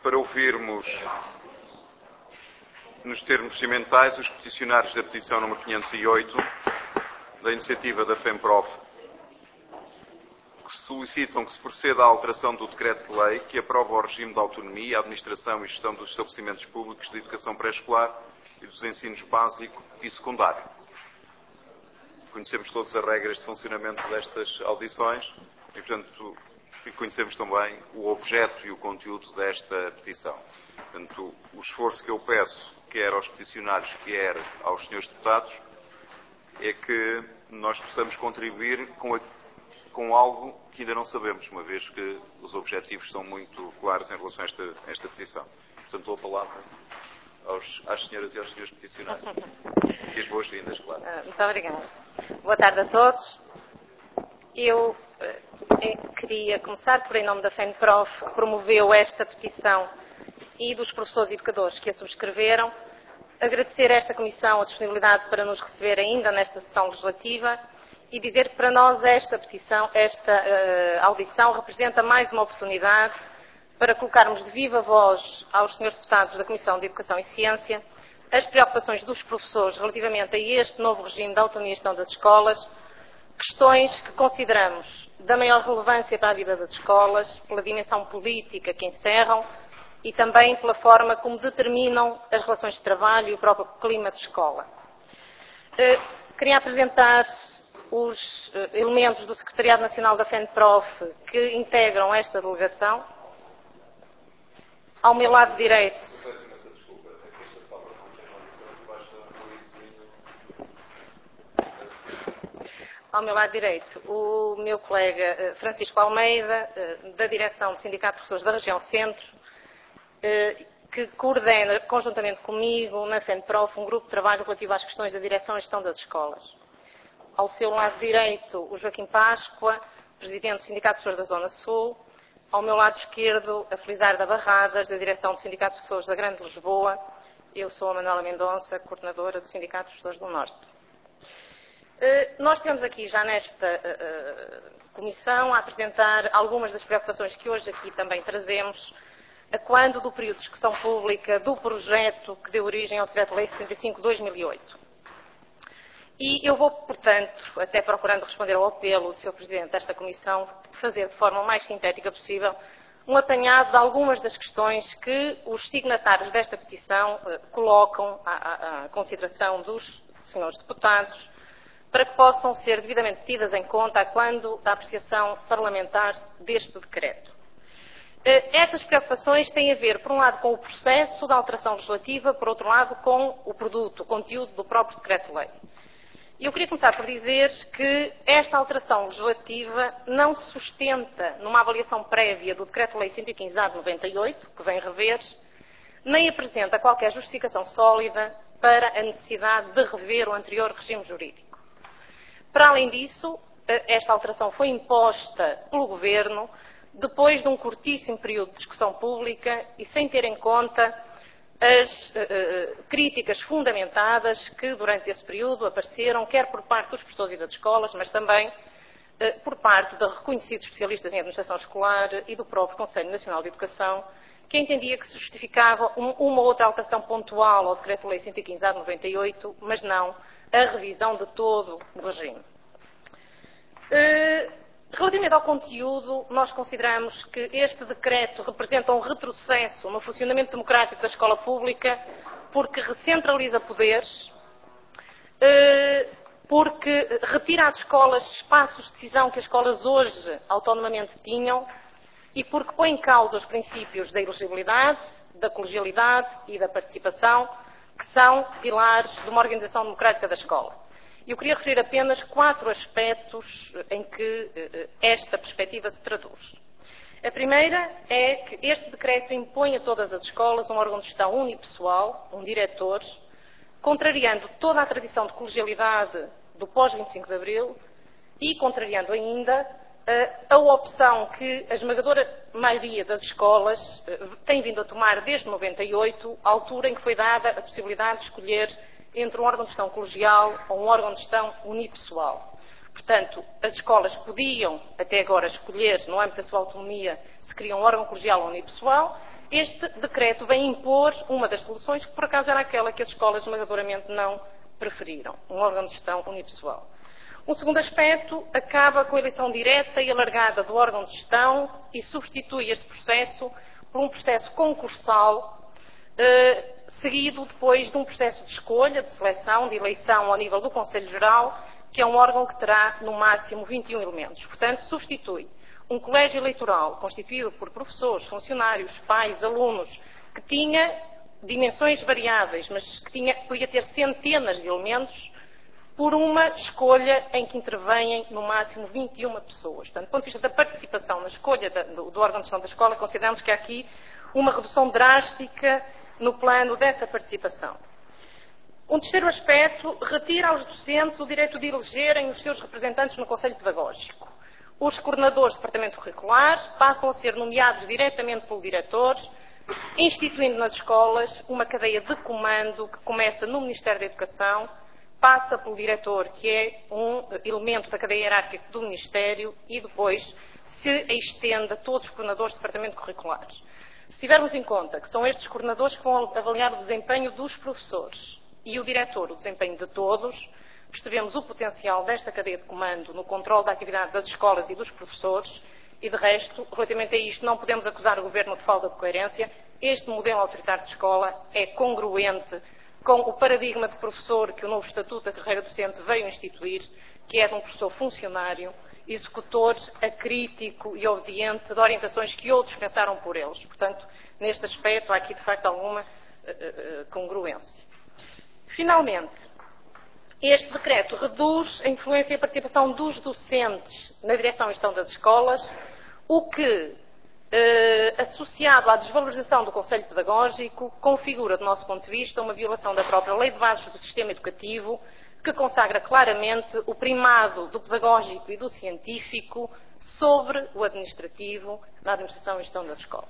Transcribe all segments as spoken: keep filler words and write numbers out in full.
para ouvirmos, nos termos regimentais, os peticionários da petição número quinhentos e oito, da iniciativa da FEMPROF, que solicitam que se proceda à alteração do decreto-lei que aprova o regime de autonomia, administração e gestão dos estabelecimentos públicos de educação pré-escolar e dos ensinos básico e secundário. Conhecemos todas as regras de funcionamento destas audições e, portanto, conhecemos também o objeto e o conteúdo desta petição. Portanto, o esforço que eu peço, quer aos peticionários, quer aos senhores deputados, é que nós possamos contribuir com, a, com algo que ainda não sabemos, uma vez que os objetivos são muito claros em relação a esta, a esta petição. Portanto, dou a palavra aos, às senhoras e aos senhores peticionários. E as boas-vindas, claro. Muito obrigada. Boa tarde a todos. Eu eh, queria começar por, em nome da FEMPROF, que promoveu esta petição, e dos professores e educadores que a subscreveram, agradecer a esta Comissão a disponibilidade para nos receber ainda nesta sessão legislativa e dizer que para nós esta petição, esta uh, audição representa mais uma oportunidade para colocarmos de viva voz aos senhores deputados da Comissão de Educação e Ciência as preocupações dos professores relativamente a este novo regime de autonomia e gestão das escolas, questões que consideramos da maior relevância para a vida das escolas, pela dimensão política que encerram, e também pela forma como determinam as relações de trabalho e o próprio clima de escola. Queria apresentar os elementos do Secretariado Nacional da FEMPROF que integram esta delegação. Ao meu lado direito... Ao meu lado direito, o meu colega Francisco Almeida, da Direção do Sindicato de Professores da Região Centro, que coordena, conjuntamente comigo, na FEMPROF, um grupo de trabalho relativo às questões da direção e gestão das escolas. Ao seu lado direito, o Joaquim Páscoa, presidente do Sindicato de Professores da Zona Sul. Ao meu lado esquerdo, a Felizarda Barradas, da direção do Sindicato de Professores da Grande Lisboa. Eu sou a Manuela Mendonça, coordenadora do Sindicato de Professores do Norte. Nós tivemos aqui, já nesta uh, comissão, a apresentar algumas das preocupações que hoje aqui também trazemos, a quando do período de discussão pública do projeto que deu origem ao Decreto-Lei setenta e cinco de dois mil e oito. E eu vou, portanto, até procurando responder ao apelo do senhor Presidente desta Comissão, fazer de forma o mais sintética possível um apanhado de algumas das questões que os signatários desta petição uh, colocam à, à, à consideração dos senhores deputados, para que possam ser devidamente tidas em conta quando da apreciação parlamentar deste decreto. Estas preocupações têm a ver, por um lado, com o processo da alteração legislativa, por outro lado, com o produto, o conteúdo do próprio decreto-lei. E eu queria começar por dizer que esta alteração legislativa não se sustenta numa avaliação prévia do decreto-lei cento e quinze A de noventa e oito, que vem rever, nem apresenta qualquer justificação sólida para a necessidade de rever o anterior regime jurídico. Para além disso, esta alteração foi imposta pelo Governo depois de um curtíssimo período de discussão pública e sem ter em conta as uh, críticas fundamentadas que durante esse período apareceram, quer por parte dos professores e das escolas, mas também uh, por parte de reconhecidos especialistas em administração escolar e do próprio Conselho Nacional de Educação, que entendia que se justificava um, uma ou outra alteração pontual ao Decreto-Lei cento e quinze A de noventa e oito, mas não a revisão de todo o regime. Uh, Relativamente ao conteúdo, nós consideramos que este decreto representa um retrocesso no funcionamento democrático da escola pública, porque recentraliza poderes, porque retira às escolas espaços de decisão que as escolas hoje autonomamente tinham e porque põe em causa os princípios da elegibilidade, da colegialidade e da participação, que são pilares de uma organização democrática da escola. Eu queria referir apenas quatro aspectos em que esta perspectiva se traduz. A primeira é que este decreto impõe a todas as escolas um órgão de gestão unipessoal, um diretor, contrariando toda a tradição de colegialidade do pós vinte e cinco de Abril e contrariando ainda a opção que a esmagadora maioria das escolas tem vindo a tomar desde noventa e oito, a altura em que foi dada a possibilidade de escolher entre um órgão de gestão colegial ou um órgão de gestão unipessoal. Portanto, as escolas podiam, até agora, escolher, no âmbito da sua autonomia, se queriam um órgão colegial ou unipessoal, Este decreto vem impor uma das soluções que, por acaso, era aquela que as escolas esmagadoramente não preferiram, um órgão de gestão unipessoal. Um segundo aspecto acaba com a eleição direta e alargada do órgão de gestão e substitui este processo por um processo concursal, eh, seguido depois de um processo de escolha, de seleção, de eleição ao nível do Conselho Geral, que é um órgão que terá no máximo vinte e um elementos. Portanto, substitui um colégio eleitoral constituído por professores, funcionários, pais, alunos, que tinha dimensões variáveis, mas que tinha, podia ter centenas de elementos, por uma escolha em que intervêm no máximo vinte e uma pessoas. Portanto, do ponto de vista da participação na escolha da, do, do órgão de gestão da escola, consideramos que há aqui uma redução drástica no plano dessa participação. Um terceiro aspecto retira aos docentes o direito de elegerem os seus representantes no Conselho Pedagógico. Os coordenadores de departamento curricular passam a ser nomeados diretamente pelo diretor, instituindo nas escolas uma cadeia de comando que começa no Ministério da Educação, passa pelo diretor, que é um elemento da cadeia hierárquica do Ministério, e depois se estende a todos os coordenadores de departamento curricular. Se tivermos em conta que são estes coordenadores que vão avaliar o desempenho dos professores e o diretor o desempenho de todos, percebemos o potencial desta cadeia de comando no controle da atividade das escolas e dos professores e, de resto, relativamente a isto, não podemos acusar o Governo de falta de coerência. Este modelo autoritário de escola é congruente com o paradigma de professor que o novo Estatuto da Carreira Docente veio instituir, que é de um professor funcionário, executor, acrítico e obediente de orientações que outros pensaram por eles. Portanto, neste aspecto, há aqui, de facto, alguma uh, uh, congruência. Finalmente, este decreto reduz a influência e a participação dos docentes na direção e gestão das escolas, o que, eh, associado à desvalorização do Conselho Pedagógico, configura, do nosso ponto de vista, uma violação da própria Lei de Bases do Sistema Educativo, que consagra claramente o primado do pedagógico e do científico sobre o administrativo na administração e gestão das escolas.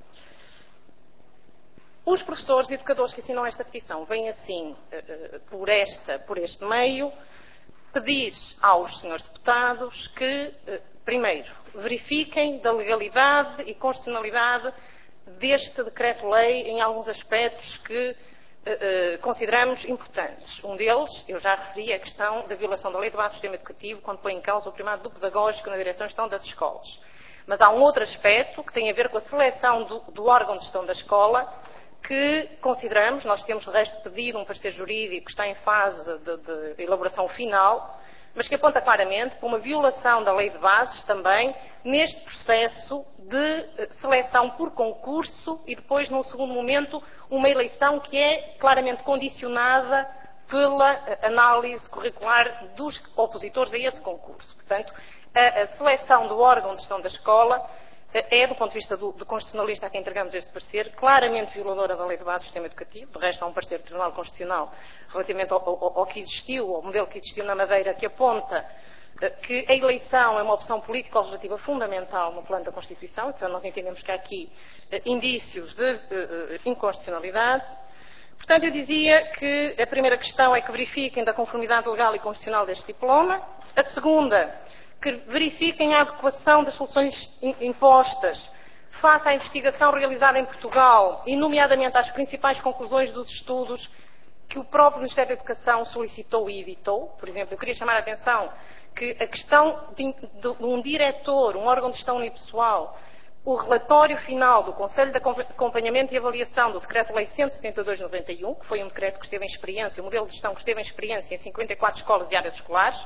Os professores e educadores que assinam esta petição vêm assim, por, esta, por este meio, pedir aos senhores deputados que, primeiro, verifiquem da legalidade e constitucionalidade deste decreto-lei em alguns aspectos que eh, consideramos importantes. Um deles, eu já referi, é a questão da violação da Lei de Base do Sistema Educativo, quando põe em causa o primado do pedagógico na direção e gestão das escolas. Mas há um outro aspecto que tem a ver com a seleção do, do órgão de gestão da escola, que consideramos, nós temos de resto pedido um parecer jurídico que está em fase de, de elaboração final, mas que aponta claramente para uma violação da Lei de Bases também neste processo de seleção por concurso e depois, num segundo momento, uma eleição que é claramente condicionada pela análise curricular dos opositores a esse concurso. Portanto, a, a seleção do órgão de gestão da escola é, do ponto de vista do, do constitucionalista a quem entregamos este parecer, claramente violadora da Lei de Base do Sistema Educativo. De resto, há um parecer do Tribunal Constitucional relativamente ao, ao, ao que existiu, ao modelo que existiu na Madeira, que aponta que a eleição é uma opção político-legislativa fundamental no plano da Constituição. Então, nós entendemos que há aqui indícios de inconstitucionalidade. Portanto, eu dizia que a primeira questão é que verifiquem da conformidade legal e constitucional deste diploma. A segunda, que verifiquem a adequação das soluções impostas face à investigação realizada em Portugal e, nomeadamente, às principais conclusões dos estudos que o próprio Ministério da Educação solicitou e evitou. Por exemplo, eu queria chamar a atenção que a questão de, de um diretor, um órgão de gestão unipessoal, o relatório final do Conselho de Acompanhamento e Avaliação do Decreto-Lei cento e setenta e dois de noventa e um, que foi um decreto que esteve em experiência, um modelo de gestão que esteve em experiência em cinquenta e quatro escolas e áreas escolares.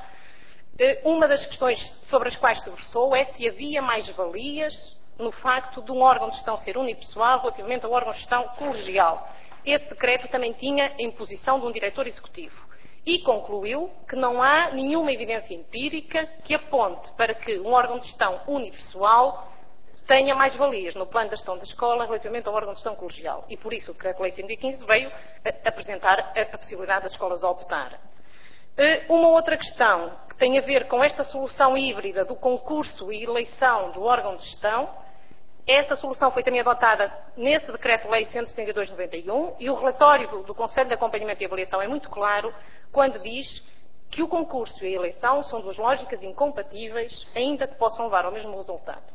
Uma das questões sobre as quais se debruçou é se havia mais-valias no facto de um órgão de gestão ser unipessoal relativamente ao órgão de gestão colegial. Esse decreto também tinha a imposição de um diretor executivo e concluiu que não há nenhuma evidência empírica que aponte para que um órgão de gestão unipessoal tenha mais-valias no plano da gestão da escola relativamente ao órgão de gestão colegial. E por isso o Decreto-Lei cento e quinze veio apresentar a possibilidade das escolas optarem. Uma outra questão que tem a ver com esta solução híbrida do concurso e eleição do órgão de gestão, essa solução foi também adotada nesse Decreto-Lei cento e setenta e dois de noventa e um e o relatório do, do Conselho de Acompanhamento e Avaliação é muito claro quando diz que o concurso e a eleição são duas lógicas incompatíveis, ainda que possam levar ao mesmo resultado.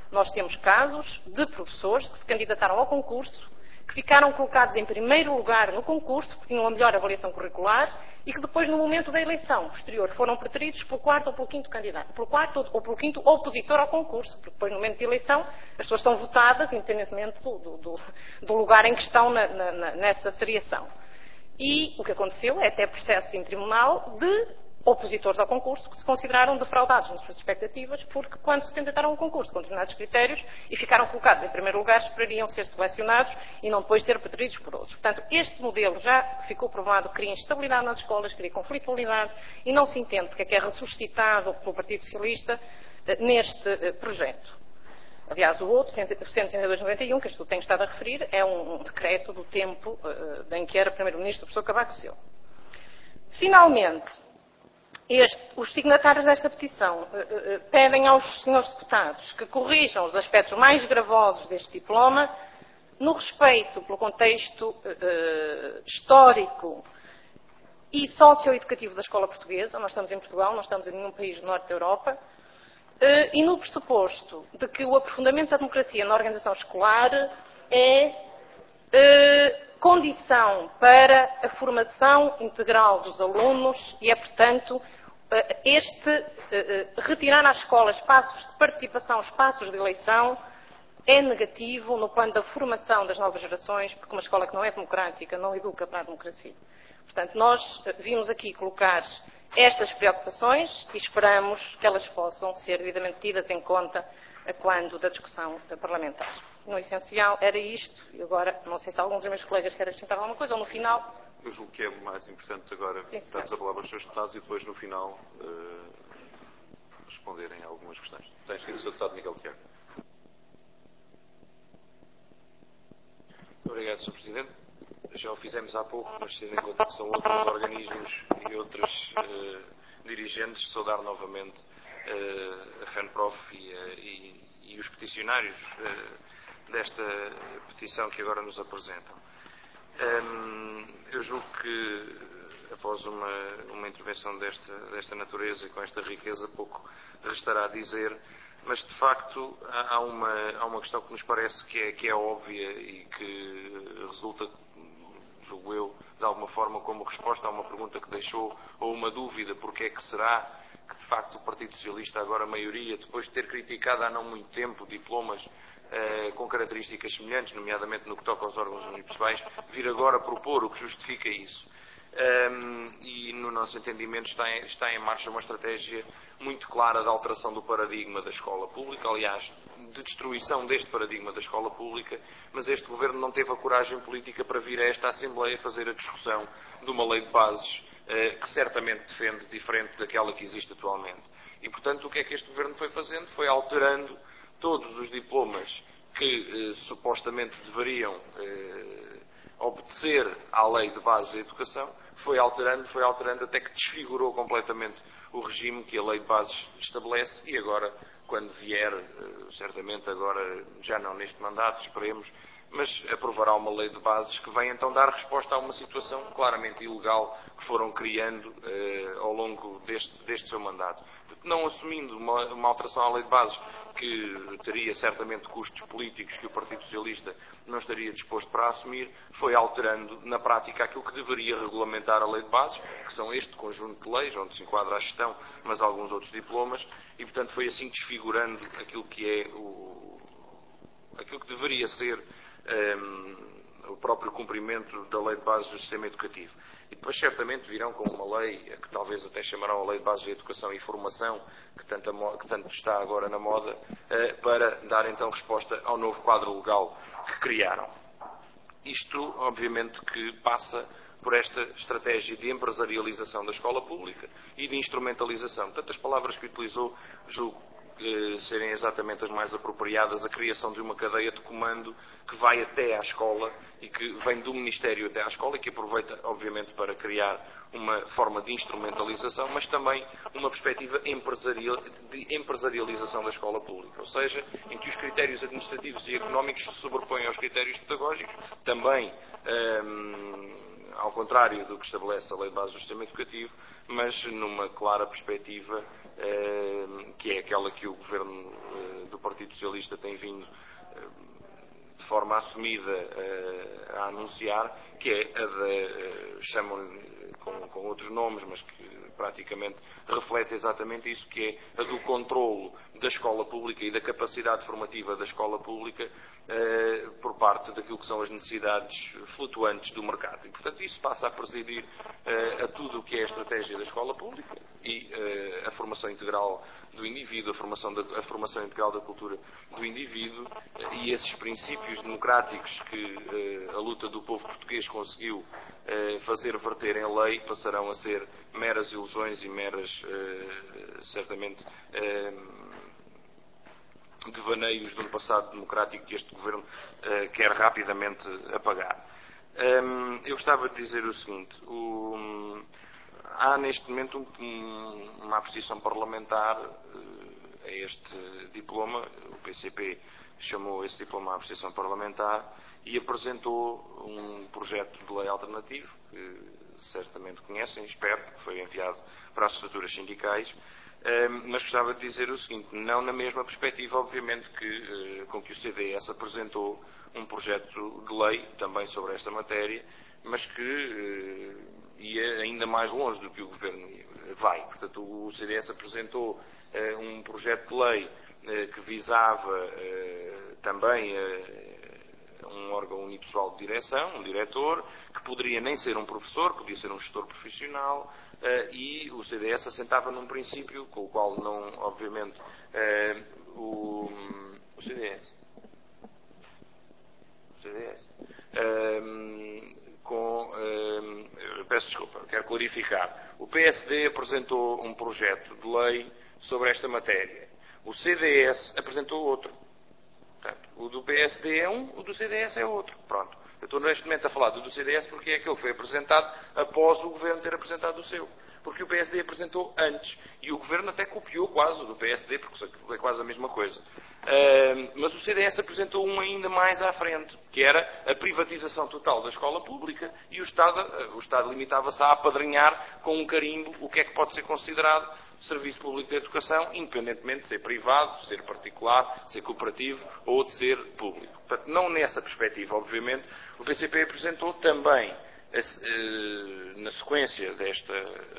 Nós temos casos de professores que se candidataram ao concurso, que ficaram colocados em primeiro lugar no concurso, porque tinham a melhor avaliação curricular, e que depois, no momento da eleição posterior, foram preteridos pelo quarto ou pelo quinto candidato, pelo quarto ou pelo quinto opositor ao concurso, porque depois, no momento da eleição, as pessoas são votadas, independentemente do, do, do, do lugar em que estão na, na, nessa seriação. E o que aconteceu é até processo em tribunal de opositores ao concurso que se consideraram defraudados nas suas expectativas, porque quando se candidataram ao concurso com determinados critérios e ficaram colocados em primeiro lugar, esperariam ser selecionados e não depois ser preteridos por outros. Portanto, este modelo já ficou provado que cria instabilidade nas escolas, cria conflitualidade e não se entende porque é que é ressuscitado pelo Partido Socialista neste projeto. Aliás, o outro, cento e sessenta e dois barra noventa e um, que eu tenho estado a referir, é um decreto do tempo uh, em que era Primeiro-Ministro o professor Cavaco Silva. Finalmente, este, os signatários desta petição uh, uh, pedem aos senhores deputados que corrijam os aspectos mais gravosos deste diploma no respeito pelo contexto uh, histórico e socioeducativo da escola portuguesa. Nós estamos em Portugal, não estamos em nenhum país do norte da Europa. Uh, e no pressuposto de que o aprofundamento da democracia na organização escolar é uh, condição para a formação integral dos alunos e é, portanto, uh, este uh, retirar à escola espaços de participação, espaços de eleição, é negativo no plano da formação das novas gerações, porque uma escola que não é democrática não educa para a democracia. Portanto, nós uh, vimos aqui colocar estas preocupações e esperamos que elas possam ser devidamente tidas em conta quando da discussão parlamentar. No essencial era isto e agora não sei se alguns dos meus colegas querem acrescentar alguma coisa ou no final. Eu julgo que é mais importante agora darmos a palavra aos senhores deputados e depois no final uh, responderem a algumas questões. Tens que ir o senhor Deputado Miguel Tiago. Muito obrigado, senhor Presidente. Já o fizemos há pouco, mas tendo em conta que são outros organismos e outros uh, dirigentes, saudar novamente uh, a FENPROF e, uh, e, e os peticionários uh, desta petição que agora nos apresentam. Um, eu julgo que, após uma, uma intervenção desta, desta natureza e com esta riqueza, pouco restará a dizer, mas de facto há uma, há uma questão que nos parece que é, que é óbvia e que resulta, julgo eu, de alguma forma como resposta a uma pergunta que deixou, ou uma dúvida, porque é que será que de facto o Partido Socialista, agora a maioria, depois de ter criticado há não muito tempo diplomas eh, com características semelhantes, nomeadamente no que toca aos órgãos municipais, vir agora propor o que justifica isso. Um, e no nosso entendimento está em, está em marcha uma estratégia muito clara de alteração do paradigma da escola pública, aliás, de destruição deste paradigma da escola pública, mas este Governo não teve a coragem política para vir a esta Assembleia fazer a discussão de uma lei de bases uh, que certamente defende diferente daquela que existe atualmente. E, portanto, o que é que este Governo foi fazendo? Foi alterando todos os diplomas que uh, supostamente deveriam uh, obedecer à lei de bases da educação, foi alterando, foi alterando até que desfigurou completamente o regime que a lei de bases estabelece e agora, quando vier, certamente agora, já não neste mandato, esperemos, mas aprovará uma lei de bases que vem então dar resposta a uma situação claramente ilegal que foram criando eh, ao longo deste, deste seu mandato. Não assumindo uma, uma alteração à lei de bases que teria certamente custos políticos que o Partido Socialista não estaria disposto para assumir, foi alterando na prática aquilo que deveria regulamentar a lei de bases, que são este conjunto de leis, onde se enquadra a gestão, mas alguns outros diplomas, e portanto foi assim desfigurando aquilo que é o, aquilo que deveria ser um, o próprio cumprimento da lei de bases do sistema educativo. E depois certamente virão com uma lei, que talvez até chamarão a lei de bases de educação e formação, que tanto, que tanto está agora na moda, para dar então resposta ao novo quadro legal que criaram. Isto, obviamente, que passa por esta estratégia de empresarialização da escola pública e de instrumentalização. Portanto, as palavras que utilizou, julgo serem exatamente as mais apropriadas, a criação de uma cadeia de comando que vai até à escola e que vem do Ministério até à escola e que aproveita, obviamente, para criar uma forma de instrumentalização, mas também uma perspectiva empresarial, de empresarialização da escola pública, ou seja, em que os critérios administrativos e económicos se sobrepõem aos critérios pedagógicos, também hum, ao contrário do que estabelece a Lei de Base do Sistema Educativo, mas numa clara perspectiva que é aquela que o Governo do Partido Socialista tem vindo de forma assumida a anunciar, que é a de, chamam-lhe com, com outros nomes, mas que praticamente reflete exatamente isso, que é a do controlo da escola pública e da capacidade formativa da escola pública eh, por parte daquilo que são as necessidades flutuantes do mercado. E, portanto, isso passa a presidir eh, a tudo o que é a estratégia da escola pública e eh, a formação integral do indivíduo, a formação, da, a formação integral da cultura do indivíduo eh, e esses princípios democráticos que eh, a luta do povo português conseguiu eh, fazer verter em lei passarão a ser meras ilusões e meras, eh, certamente, eh, devaneios de um passado democrático que este Governo eh, quer rapidamente apagar. Um, eu gostava de dizer o seguinte, o, um, há neste momento um, uma apreciação parlamentar uh, a este diploma, o P C P chamou esse diploma à apreciação parlamentar e apresentou um projeto de lei alternativo, que certamente conhecem, espero, que foi enviado para as estruturas sindicais, mas gostava de dizer o seguinte, não na mesma perspectiva, obviamente, que, com que o C D S apresentou um projeto de lei também sobre esta matéria, mas que ia ainda mais longe do que o Governo vai. Portanto, o C D S apresentou um projeto de lei que visava também um órgão unipessoal de direção, um diretor, que poderia nem ser um professor, podia ser um gestor profissional, uh, e o C D S assentava num princípio com o qual não, obviamente, uh, o, o C D S, o C D S, uh, com, uh, peço desculpa, quero clarificar, o P S D apresentou um projeto de lei sobre esta matéria, o C D S apresentou outro. Portanto, o do P S D é um, o do C D S é outro. Pronto. Eu estou neste momento a falar do do C D S porque é que ele foi apresentado após o Governo ter apresentado o seu. Porque o P S D apresentou antes. E o Governo até copiou quase o do P S D, porque é quase a mesma coisa. Uh, mas o C D S apresentou um ainda mais à frente, que era a privatização total da escola pública e o Estado, uh, o Estado limitava-se a apadrinhar com um carimbo o que é que pode ser considerado serviço público de educação, independentemente de ser privado, de ser particular, de ser cooperativo ou de ser público. Portanto, não nessa perspectiva, obviamente, o P C P apresentou também, na sequência desta,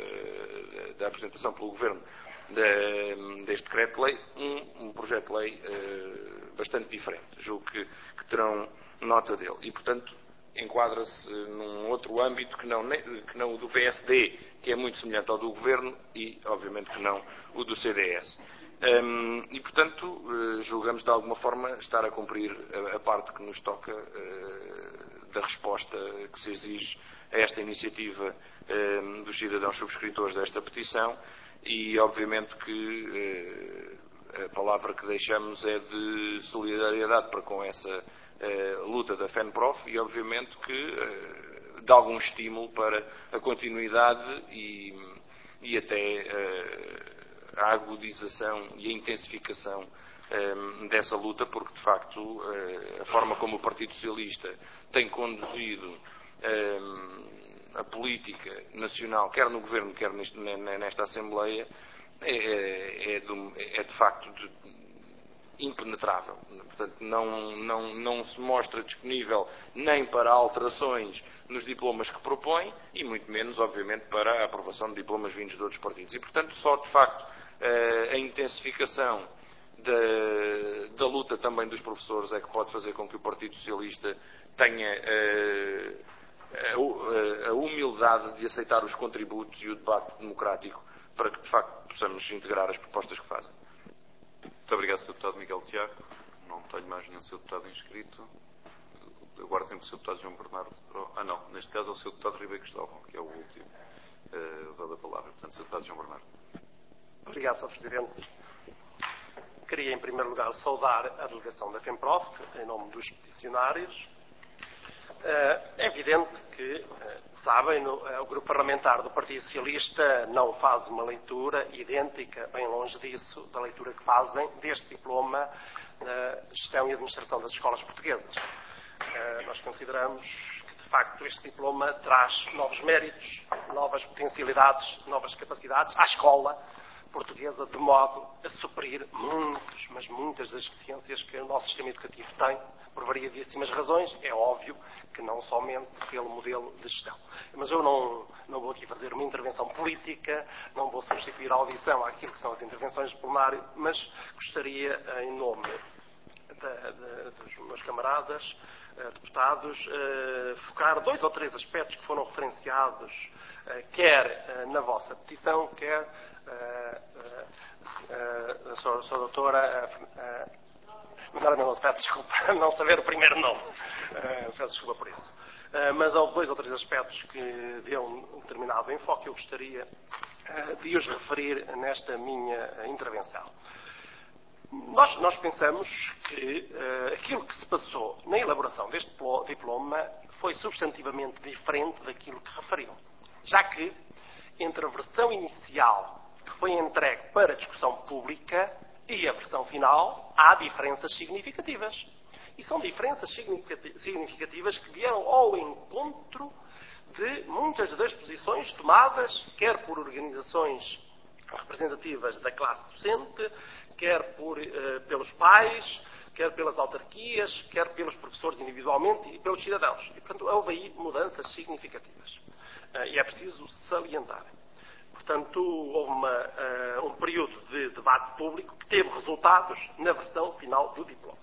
da apresentação pelo Governo deste decreto-lei, um, um projeto de lei bastante diferente. Julgo que, que terão nota dele. E, portanto, enquadra-se num outro âmbito que não, que não o do P S D, que é muito semelhante ao do Governo, e, obviamente, que não o do C D S. Um, e, portanto, julgamos de alguma forma estar a cumprir a, a parte que nos toca uh, da resposta que se exige a esta iniciativa um, dos cidadãos subscritores desta petição e, obviamente, que uh, a palavra que deixamos é de solidariedade para com essa Uh, luta da FENPROF e, obviamente, que uh, dá algum estímulo para a continuidade e, e até uh, a agudização e a intensificação um, dessa luta, porque, de facto, uh, a forma como o Partido Socialista tem conduzido um, a política nacional, quer no Governo, quer neste, nesta Assembleia, é, é, de, é de facto de, impenetrável. Portanto, não, não, não se mostra disponível nem para alterações nos diplomas que propõe e muito menos, obviamente, para a aprovação de diplomas vindos de outros partidos. E, portanto, só de facto a intensificação da, da luta também dos professores é que pode fazer com que o Partido Socialista tenha a, a humildade de aceitar os contributos e o debate democrático para que, de facto, possamos integrar as propostas que fazem. Muito obrigado, senhor Deputado Miguel Tiago. Não tenho mais nenhum senhor Deputado inscrito. Agora sempre o senhor Deputado João Bernardo. Ah, não. Neste caso é o senhor Deputado Ribeiro Cristóvão, que é o último uh, usado a palavra. Portanto, senhor Deputado João Bernardo. Obrigado, senhor Presidente. Queria, em primeiro lugar, saudar a delegação da FENPROF, em nome dos peticionários. É evidente que, sabem, o Grupo Parlamentar do Partido Socialista não faz uma leitura idêntica, bem longe disso, da leitura que fazem deste diploma na gestão e administração das escolas portuguesas. Nós consideramos que de facto, este diploma traz novos méritos, novas potencialidades, novas capacidades à escola portuguesa, de modo a suprir muitas, mas muitas das deficiências que o nosso sistema educativo tem, por variedíssimas razões. É óbvio que não somente pelo modelo de gestão. Mas eu não, não vou aqui fazer uma intervenção política, não vou substituir a audição àquilo que são as intervenções de plenário, mas gostaria, em nome da, da, dos meus camaradas, uh, deputados, uh, focar dois ou três aspectos que foram referenciados, uh, quer uh, na vossa petição, quer uh, uh, uh, a sua, sua doutora... Uh, uh, Agora não, peço desculpa, não saber o primeiro nome. Uh, peço desculpa por isso. Uh, mas há dois ou três aspectos que deu um determinado enfoque que eu gostaria uh, de os referir nesta minha intervenção. Nós, nós pensamos que uh, aquilo que se passou na elaboração deste diploma foi substantivamente diferente daquilo que referiu. Já que, entre a versão inicial que foi entregue para discussão pública e a versão final, há diferenças significativas. E são diferenças significativas que vieram ao encontro de muitas das posições tomadas, quer por organizações representativas da classe docente, quer por, uh, pelos pais, quer pelas autarquias, quer pelos professores individualmente e pelos cidadãos. E, portanto, houve aí mudanças significativas. Uh, e é preciso salientar. Portanto, houve uma, uh, um período de debate público que teve resultados na versão final do diploma.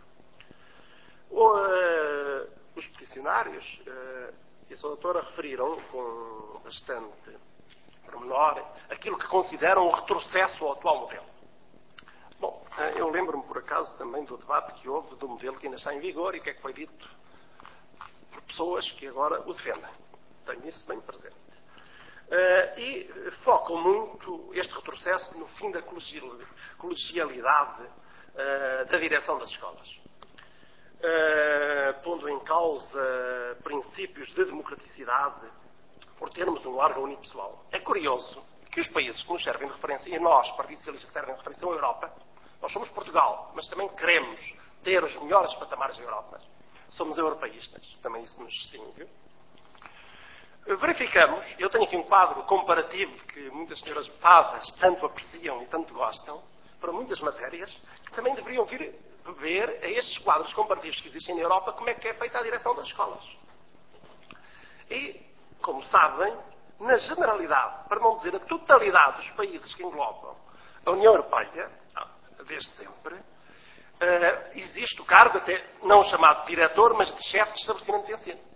Uh, os peticionários uh, e a sua doutora referiram com bastante pormenor aquilo que consideram um retrocesso ao atual modelo. Bom, uh, eu lembro-me, por acaso, também do debate que houve do modelo que ainda está em vigor e o que é que foi dito por pessoas que agora o defendem. Tenho isso bem presente. Uh, e focam muito este retrocesso no fim da colegialidade uh, da direção das escolas, uh, pondo em causa princípios de democraticidade por termos um órgão unipessoal. É curioso que os países que nos servem de referência, e nós, Partido Socialista, servem de referência à Europa, nós somos Portugal, mas também queremos ter os melhores patamares da Europa. Somos europeístas, também isso nos distingue. Verificamos, eu tenho aqui um quadro comparativo que muitas senhoras deputadas tanto apreciam e tanto gostam, para muitas matérias, que também deveriam vir ver a estes quadros comparativos que existem na Europa como é que é feita a direção das escolas. E, como sabem, na generalidade, para não dizer a totalidade dos países que englobam a União Europeia, desde sempre, uh, existe o cargo, até não chamado de diretor, mas de chefe de estabelecimento de ensino.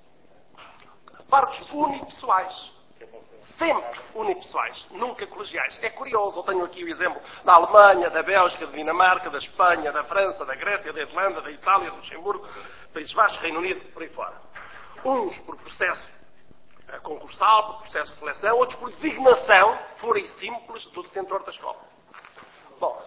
Cargos unipessoais. Sempre unipessoais, nunca colegiais. É curioso, eu tenho aqui o exemplo da Alemanha, da Bélgica, da Dinamarca, da Espanha, da França, da Grécia, da Irlanda, da Itália, do Luxemburgo, Países Baixos, Reino Unido, por aí fora. Uns por processo concursal, por processo de seleção, outros por designação pura e simples do detentor da escola. Bom,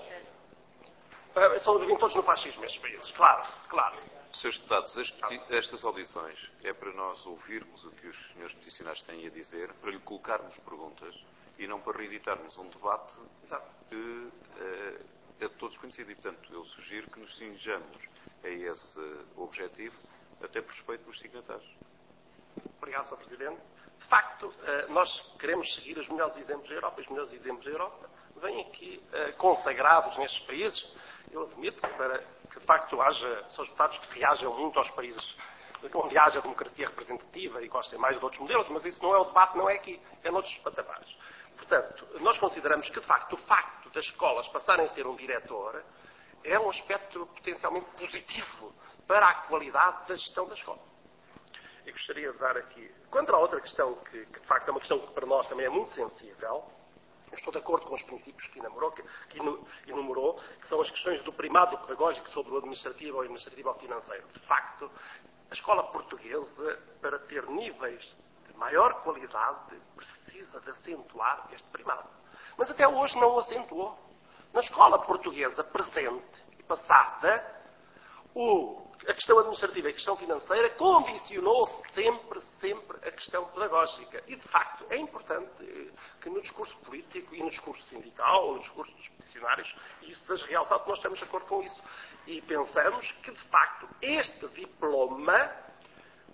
são vivem todos no fascismo estes países, claro, claro. senhores Deputados, estas audições é para nós ouvirmos o que os senhores peticionários têm a dizer, para lhe colocarmos perguntas e não para reeditarmos um debate que é de todos conhecido. E, portanto, eu sugiro que nos cinjamos a esse objetivo, até por respeito pelos signatários. Obrigado, senhor Presidente. De facto, nós queremos seguir os melhores exemplos da Europa. Os melhores exemplos da Europa vêm aqui consagrados nestes países. Eu admito que para que, de facto, haja senhores deputados que reajam muito aos países onde haja democracia representativa e gostem mais de outros modelos, mas isso não é o debate, não é aqui, é noutros patamares. Portanto, nós consideramos que, de facto, o facto das escolas passarem a ter um diretor é um aspecto potencialmente positivo para a qualidade da gestão da escola. E gostaria de dar aqui... Quanto à outra questão, que, que de facto é uma questão que para nós também é muito sensível, eu estou de acordo com os princípios que enumerou, que, que enumerou, que são as questões do primado pedagógico sobre o administrativo ou administrativo ou financeiro. De facto, a escola portuguesa, para ter níveis de maior qualidade, precisa de acentuar este primado. Mas até hoje não o acentuou. Na escola portuguesa presente e passada, o, a questão administrativa e a questão financeira condicionou sempre, sempre a questão pedagógica. E, de facto, é importante que no discurso político e no discurso sindical, ou no discurso dos peticionários, isso seja realçado, que nós estamos de acordo com isso. E pensamos que, de facto, este diploma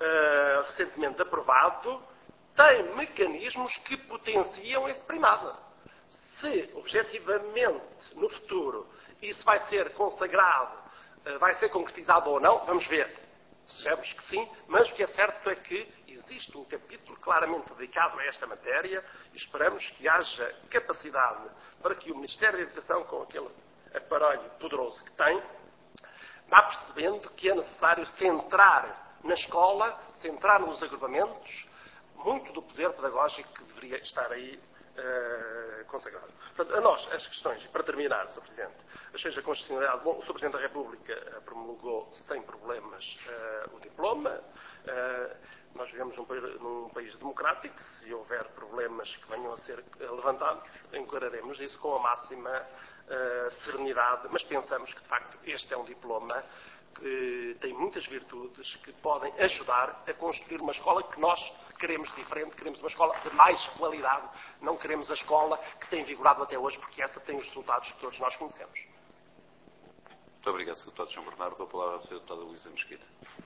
uh, recentemente aprovado tem mecanismos que potenciam esse primado. Se, objetivamente, no futuro, isso vai ser consagrado, uh, vai ser concretizado ou não, vamos ver. Sabemos que sim, mas o que é certo é que existe um capítulo claramente dedicado a esta matéria e esperamos que haja capacidade para que o Ministério da Educação, com aquele aparelho poderoso que tem, vá percebendo que é necessário centrar na escola, centrar nos agrupamentos, muito do poder pedagógico que deveria estar aí uh, consagrado. Portanto, a nós, as questões, para terminar, senhor Presidente, as questões da constitucionalidade, bom, o senhor Presidente da República uh, promulgou sem problemas uh, o diploma. Uh, nós vivemos num, num país democrático. Se houver problemas que venham a ser levantados, encararemos isso com a máxima uh, serenidade, mas pensamos que, de facto, este é um diploma que tem muitas virtudes que podem ajudar a construir uma escola que nós queremos diferente, queremos uma escola de mais qualidade, não queremos a escola que tem vigorado até hoje, porque essa tem os resultados que todos nós conhecemos. Muito obrigado, senhor Deputado João Bernardo. Dou a palavra à senhora Deputada Luísa Mesquita.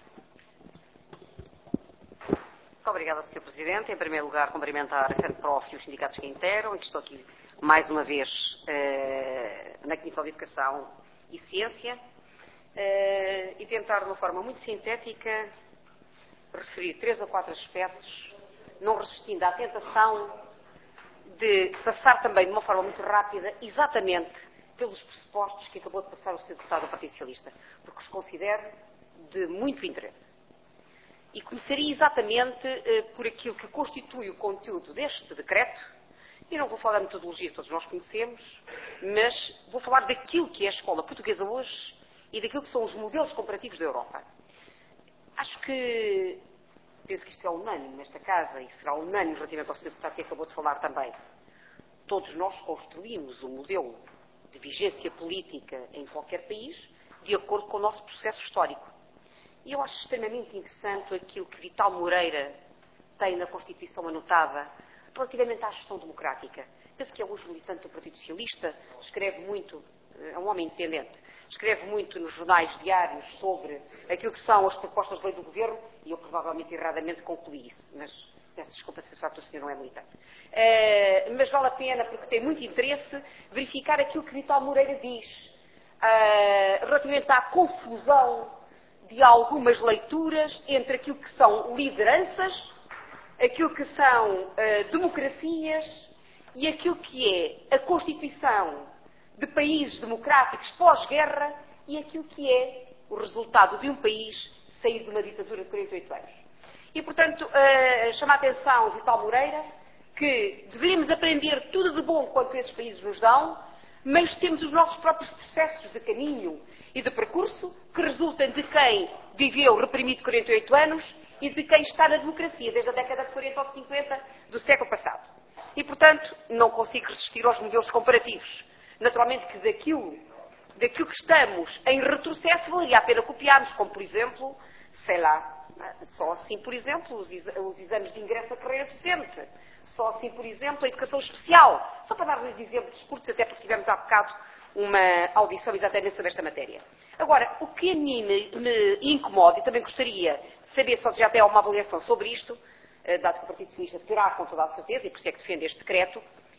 Muito obrigada, senhor Presidente. Em primeiro lugar, cumprimentar a FENPROF e os sindicatos que integram, e que estou aqui mais uma vez eh, na Comissão de Educação e Ciência, eh, e tentar, de uma forma muito sintética, referir três ou quatro aspectos, não resistindo à tentação de passar também de uma forma muito rápida, exatamente pelos pressupostos que acabou de passar o senhor Deputado do Partido Socialista, porque os considero de muito interesse. E começaria exatamente eh, por aquilo que constitui o conteúdo deste decreto, e não vou falar da metodologia que todos nós conhecemos, mas vou falar daquilo que é a escola portuguesa hoje e daquilo que são os modelos comparativos da Europa. Acho que, penso que isto é unânime nesta casa, e será unânime relativamente ao senhor Deputado que acabou de falar também. Todos nós construímos um modelo de vigência política em qualquer país de acordo com o nosso processo histórico. E eu acho extremamente interessante aquilo que Vital Moreira tem na Constituição anotada relativamente à gestão democrática. Penso que é hoje militante do Partido Socialista, escreve muito, é um homem independente, escreve muito nos jornais diários sobre aquilo que são as propostas de lei do Governo, e eu provavelmente erradamente concluí isso, mas peço desculpa se de facto o senhor não é militante. Uh, mas vale a pena, porque tem muito interesse, verificar aquilo que Vital Moreira diz uh, relativamente à confusão de algumas leituras entre aquilo que são lideranças, aquilo que são uh, democracias e aquilo que é a constituição de países democráticos pós-guerra e aquilo que é o resultado de um país sair de uma ditadura de quarenta e oito anos. E, portanto, uh, chama a atenção Vital Moreira que deveríamos aprender tudo de bom quanto esses países nos dão, mas temos os nossos próprios processos de caminho e de percurso que resultam de quem viveu reprimido quarenta e oito anos e de quem está na democracia desde a década de quarenta ou de cinquenta do século passado. E, portanto, não consigo resistir aos modelos comparativos. Naturalmente que daquilo, daquilo que estamos em retrocesso valeria a pena copiarmos, como, por exemplo, sei lá, só assim, por exemplo, os, os exames de ingresso à carreira docente, só assim, por exemplo, a educação especial, só para dar-lhes exemplos curtos, até porque tivemos há bocado uma audição exatamente sobre esta matéria. Agora, o que a mim me, me incomoda, e também gostaria de saber se já tem alguma avaliação sobre isto, dado que o Partido Socialista terá com toda a certeza, e por isso é que defende este decreto,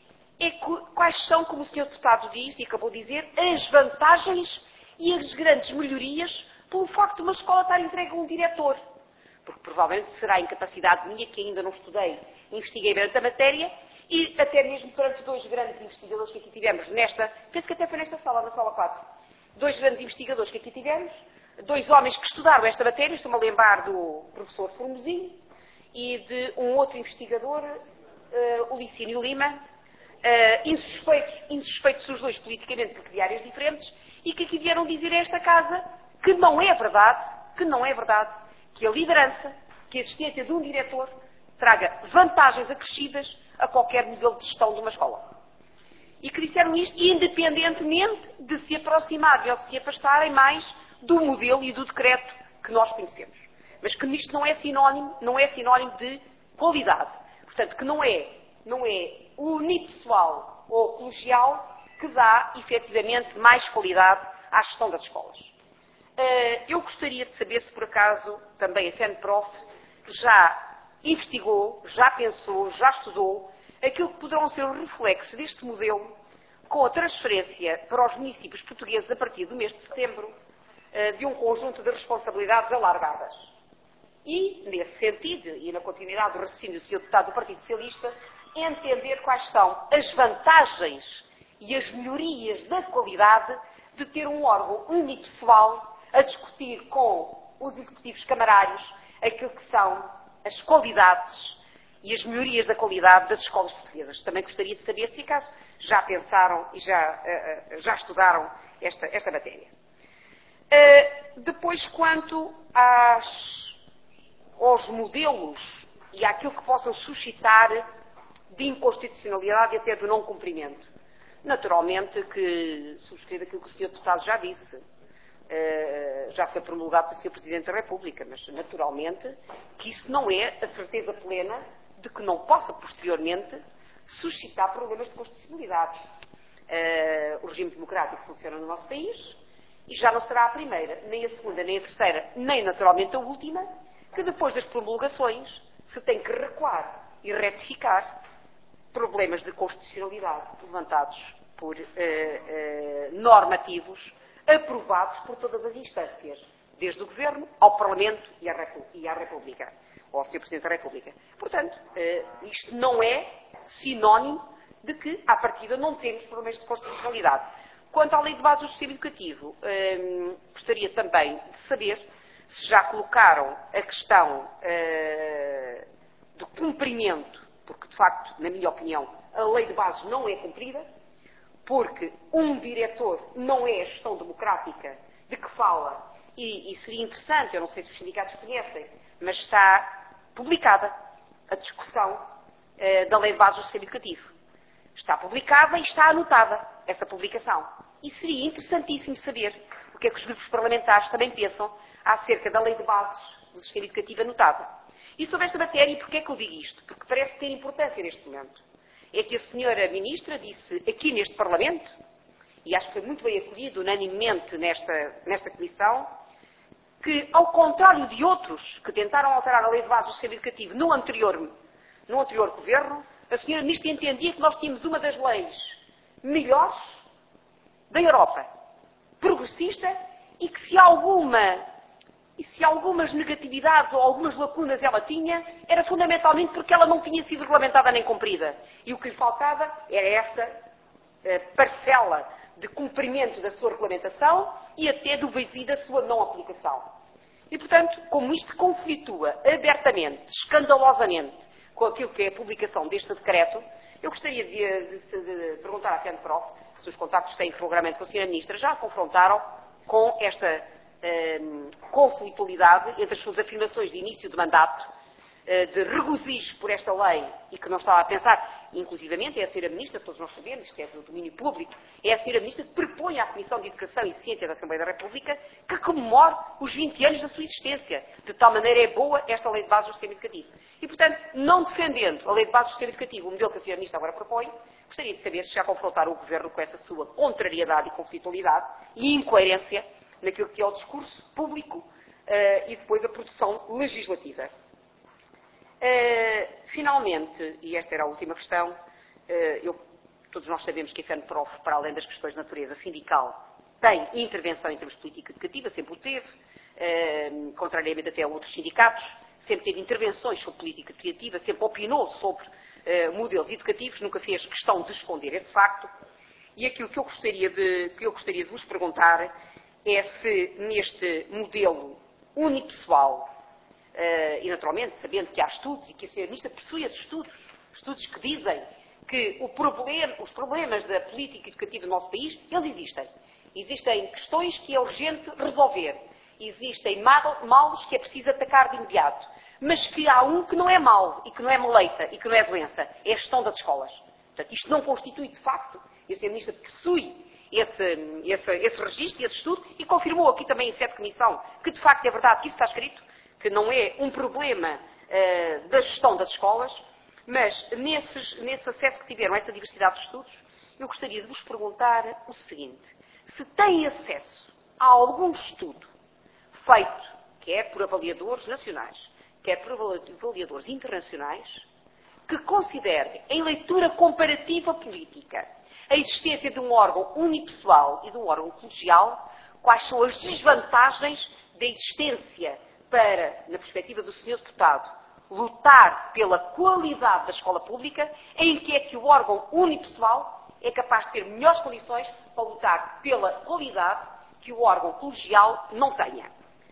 é quais são, como o senhor Deputado diz, e acabou de dizer, as vantagens e as grandes melhorias pelo facto de uma escola estar entregue a um diretor. Porque provavelmente será incapacidade minha, que ainda não estudei, investiguei bem a matéria, e até mesmo perante dois grandes investigadores que aqui tivemos nesta, penso que até foi nesta sala, na sala quatro, dois grandes investigadores que aqui tivemos, dois homens que estudaram esta matéria, estou-me a lembrar do professor Formosinho e de um outro investigador, uh, o Licínio Lima, uh, insuspeitos, insuspeitos os dois politicamente porque de áreas diferentes, e que aqui vieram dizer a esta casa que não é verdade, que não é verdade, que a liderança, que a existência de um diretor traga vantagens acrescidas a qualquer modelo de gestão de uma escola. E que disseram isto independentemente de se aproximarem ou de se afastarem mais do modelo e do decreto que nós conhecemos. Mas que nisto não é sinónimo, não é sinónimo de qualidade. Portanto, que não é, não é unipessoal ou colegial que dá, efetivamente, mais qualidade à gestão das escolas. Eu gostaria de saber se, por acaso, também a FENPROF já investigou, já pensou, já estudou aquilo que poderão ser os reflexos deste modelo com a transferência para os municípios portugueses a partir do mês de setembro de um conjunto de responsabilidades alargadas. E, nesse sentido, e na continuidade do raciocínio do senhor Deputado do Partido Socialista, entender quais são as vantagens e as melhorias da qualidade de ter um órgão unipessoal a discutir com os executivos camarários aquilo que são as qualidades e as melhorias da qualidade das escolas portuguesas. Também gostaria de saber se, acaso, já pensaram e já, uh, já estudaram esta, esta matéria. Uh, depois, quanto às, aos modelos e àquilo que possam suscitar de inconstitucionalidade e até do não cumprimento. Naturalmente que subscrevo aquilo que o senhor Deputado já disse. Uh, já foi promulgado pelo senhor Presidente da República, mas naturalmente que isso não é a certeza plena de que não possa posteriormente suscitar problemas de constitucionalidade. Uh, o regime democrático funciona no nosso país e já não será a primeira, nem a segunda, nem a terceira, nem naturalmente a última, que depois das promulgações se tem que recuar e retificar problemas de constitucionalidade levantados por uh, uh, normativos aprovados por todas as instâncias, desde o Governo ao Parlamento e à, Repu e à República, ou ao senhor Presidente da República. Portanto, uh, isto não é sinónimo de que, à partida, não temos problemas de constitucionalidade. Quanto à Lei de Bases do Sistema Educativo, um, gostaria também de saber se já colocaram a questão uh, do cumprimento, porque, de facto, na minha opinião, a Lei de Bases não é cumprida, porque um diretor não é a gestão democrática de que fala, e, e seria interessante, eu não sei se os sindicatos conhecem, mas está publicada a discussão uh, da Lei de Bases do Sistema Educativo. Está publicada e está anotada essa publicação. E seria interessantíssimo saber o que é que os grupos parlamentares também pensam acerca da Lei de Bases do Sistema Educativo anotada. E sobre esta matéria, e porquê é que eu digo isto? Porque parece ter importância neste momento. É que a senhora Ministra disse aqui neste Parlamento, e acho que foi muito bem acolhido unanimemente nesta, nesta Comissão, que, ao contrário de outros que tentaram alterar a Lei de Bases do Sistema Educativo no anterior, no anterior Governo, a senhora Ministra entendia que nós tínhamos uma das leis melhores da Europa, progressista, e que se alguma, e se algumas negatividades ou algumas lacunas ela tinha, era fundamentalmente porque ela não tinha sido regulamentada nem cumprida. E o que lhe faltava era essa eh, parcela de cumprimento da sua regulamentação e até do vazio da sua não aplicação. E, portanto, como isto conflitua abertamente, escandalosamente, com aquilo que é a publicação deste decreto, eu gostaria de, de, de perguntar à FENPROF se os contactos que têm regularmente com a senhora Ministra já a confrontaram com esta eh, conflitualidade entre as suas afirmações de início de mandato, eh, de regozijo por esta lei e que não estava a pensar, inclusivamente é a senhora Ministra, todos nós sabemos, isto é do domínio público, é a senhora Ministra que propõe à Comissão de Educação e Ciência da Assembleia da República que comemore os vinte anos da sua existência. De tal maneira é boa esta Lei de Bases do Sistema Educativo. E, portanto, não defendendo a Lei de Bases do Sistema Educativo, o modelo que a senhora Ministra agora propõe, gostaria de saber se já confrontaram o Governo com essa sua contrariedade e conflitualidade e incoerência naquilo que é o discurso público uh, e depois a produção legislativa. Uh, finalmente, e esta era a última questão, uh, eu, todos nós sabemos que a FENPROF, para além das questões de natureza sindical, tem intervenção em termos de política educativa, sempre o teve, uh, contrariamente até a outros sindicatos, sempre teve intervenções sobre política educativa, sempre opinou sobre uh, modelos educativos, nunca fez questão de esconder esse facto. E aquilo que eu gostaria de, que eu gostaria de vos perguntar é se neste modelo unipessoal, uh, e naturalmente sabendo que há estudos e que a senhora Ministra possui esses estudos, estudos que dizem que o problema, os problemas da política educativa no nosso país, eles existem. Existem questões que é urgente resolver. Existem males que é preciso atacar de imediato. Mas que há um que não é mal, e que não é maleita, e que não é doença. É a gestão das escolas. Portanto, isto não constitui, de facto, e a senhora Ministra possui esse, esse, esse registro e esse estudo, e confirmou aqui também em sede de comissão que, de facto, é verdade que isso está escrito, que não é um problema uh, da gestão das escolas, mas nesses, nesse acesso que tiveram a essa diversidade de estudos, eu gostaria de vos perguntar o seguinte: se têm acesso a algum estudo feito, quer por avaliadores nacionais, quer por avaliadores internacionais, que considerem, em leitura comparativa política, a existência de um órgão unipessoal e de um órgão colegial, quais são as desvantagens da existência para, na perspectiva do senhor Deputado, lutar pela qualidade da escola pública, em que é que o órgão unipessoal é capaz de ter melhores condições para lutar pela qualidade que o órgão colegial não tenha.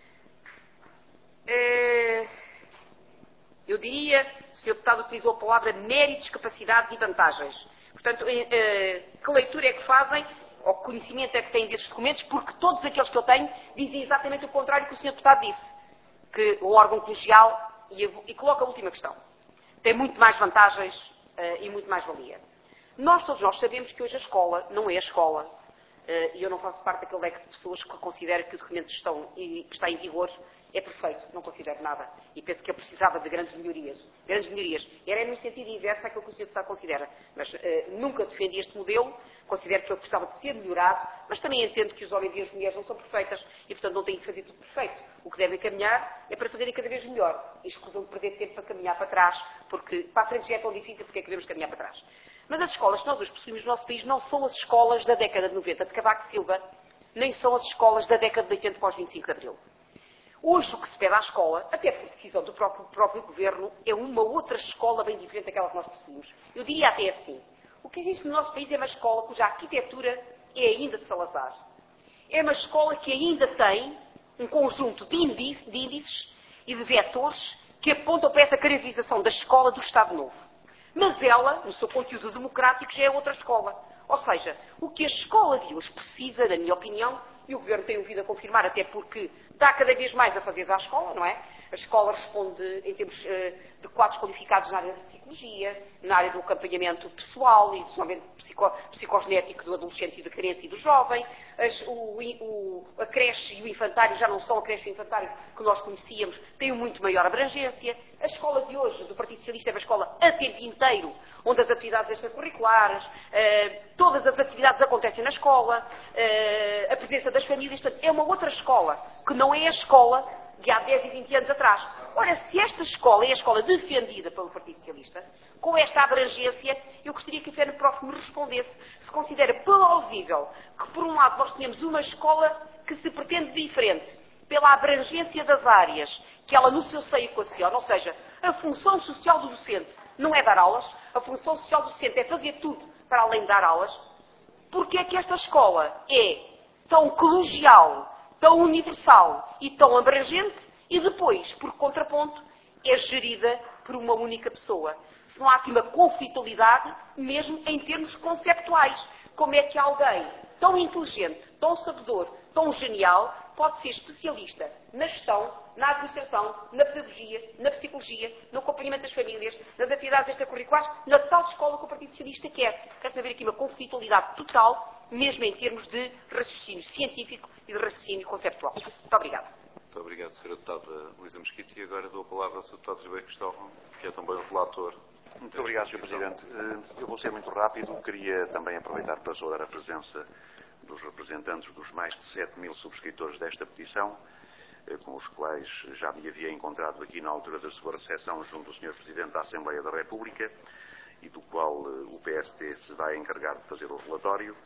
Eu diria, o senhor Deputado utilizou a palavra méritos, capacidades e vantagens. Portanto, que leitura é que fazem, ou que conhecimento é que têm destes documentos, porque todos aqueles que eu tenho dizem exatamente o contrário que o senhor Deputado disse, que o órgão colegial, e, e coloca a última questão, tem muito mais vantagens uh, e muito mais valia. Nós, todos nós, sabemos que hoje a escola não é a escola, uh, e eu não faço parte daquele leque de pessoas que considera que o documento de gestão e, que está em vigor é perfeito, não considero nada. E penso que ele precisava de grandes melhorias. Grandes melhorias. Era no sentido inverso àquilo que o senhor Deputado considera. Mas uh, nunca defendi este modelo, considero que ele precisava de ser melhorado, mas também entendo que os homens e as mulheres não são perfeitas e, portanto, não têm de fazer tudo perfeito. O que devem caminhar é para fazerem cada vez melhor. E escusam de perder tempo para caminhar para trás, porque para a frente já é tão difícil, porque é que devemos caminhar para trás. Mas as escolas que nós hoje possuímos no nosso país não são as escolas da década de noventa de Cavaco Silva, nem são as escolas da década de oitenta pós vinte e cinco de Abril. Hoje o que se pede à escola, até por decisão do próprio, próprio Governo, é uma outra escola bem diferente daquela que nós possuímos. Eu diria até assim. O que existe no nosso país é uma escola cuja arquitetura é ainda de Salazar. É uma escola que ainda tem um conjunto de índices, de índices e de vetores que apontam para essa caracterização da escola do Estado Novo. Mas ela, no seu conteúdo democrático, já é outra escola. Ou seja, o que a escola de hoje precisa, na minha opinião, e o Governo tem ouvido a confirmar, até porque dá cada vez mais a fazer à escola, não é? A escola responde em termos uh, de quadros qualificados na área da psicologia, na área do acompanhamento pessoal e do desenvolvimento psico, psicogenético do adolescente e da criança e do jovem. As, o, o, a creche e o infantário já não são a creche e o infantário que nós conhecíamos, têm muito maior abrangência. A escola de hoje, do Partido Socialista, é uma escola a tempo inteiro, onde as atividades extracurriculares, uh, todas as atividades acontecem na escola, uh, a presença das famílias, portanto, é uma outra escola, que não é a escola de há dez e vinte anos atrás. Ora, se esta escola é a escola defendida pelo Partido Socialista, com esta abrangência, eu gostaria que a FENPROF me respondesse se considera plausível que, por um lado, nós tenhamos uma escola que se pretende diferente, pela abrangência das áreas que ela no seu seio equaciona, ou seja, a função social do docente não é dar aulas, a função social do docente é fazer tudo para além de dar aulas. Porque é que esta escola é tão colegial, tão universal e tão abrangente, e depois, por contraponto, é gerida por uma única pessoa? Se não há aqui uma conflitualidade, mesmo em termos conceptuais. Como é que alguém tão inteligente, tão sabedor, tão genial, pode ser especialista na gestão, na administração, na pedagogia, na psicologia, no acompanhamento das famílias, nas atividades extracurriculares, na tal escola que o Partido Socialista quer? Parece-me haver aqui uma conflitualidade total, mesmo em termos de raciocínio científico e de raciocínio conceptual. Muito obrigada. Muito obrigado, senhora Deputada Luísa Mesquita. E agora dou a palavra ao senhor Deputado Ribeiro Cristóvão, que é também o relator. Muito obrigado, senhor Presidente. Eu vou ser muito rápido. Queria também aproveitar para saudar a presença dos representantes dos mais de sete mil subscritores desta petição, com os quais já me havia encontrado aqui na altura da sua recepção junto do senhor Presidente da Assembleia da República e do qual o P S D se vai encarregar de fazer o relatório.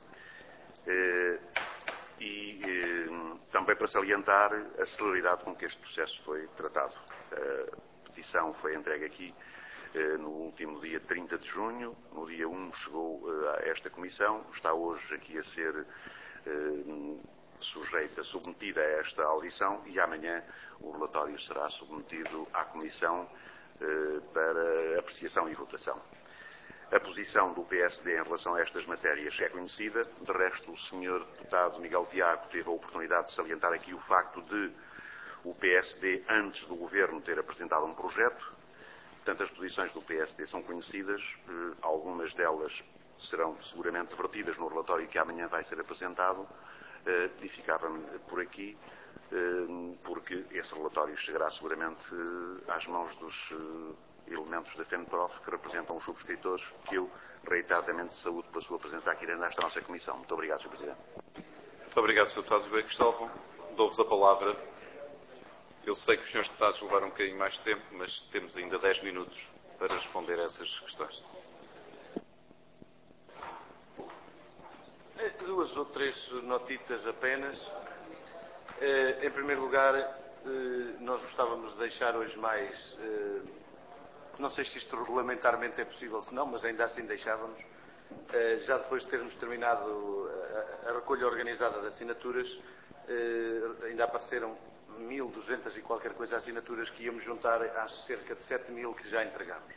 E também para salientar a celeridade com que este processo foi tratado. A petição foi entregue aqui no último dia trinta de junho, no dia um chegou a esta comissão, está hoje aqui a ser sujeita, submetida a esta audição e amanhã o relatório será submetido à comissão para apreciação e votação. A posição do P S D em relação a estas matérias é conhecida. De resto, o senhor Deputado Miguel Tiago teve a oportunidade de salientar aqui o facto de o P S D, antes do Governo, ter apresentado um projeto. Portanto, as posições do P S D são conhecidas. Algumas delas serão seguramente vertidas no relatório que amanhã vai ser apresentado. E ficava-me por aqui, porque esse relatório chegará seguramente às mãos dos elementos da FENPROF que representam os subscritores, que eu reiteradamente saúdo pela sua presença aqui nesta nossa comissão. Muito obrigado, senhor Presidente. Muito obrigado, senhor Deputado Ribeiro Cristóvão. Dou-vos a palavra. Eu sei que os senhores deputados levaram um bocadinho mais de tempo, mas temos ainda dez minutos para responder a essas questões. Duas ou três notitas apenas. Em primeiro lugar, nós gostávamos de deixar hoje mais, não sei se isto regulamentarmente é possível, se não, mas ainda assim deixávamos, já depois de termos terminado a recolha organizada de assinaturas, ainda apareceram mil duzentas e qualquer coisa assinaturas que íamos juntar às cerca de sete mil que já entregamos.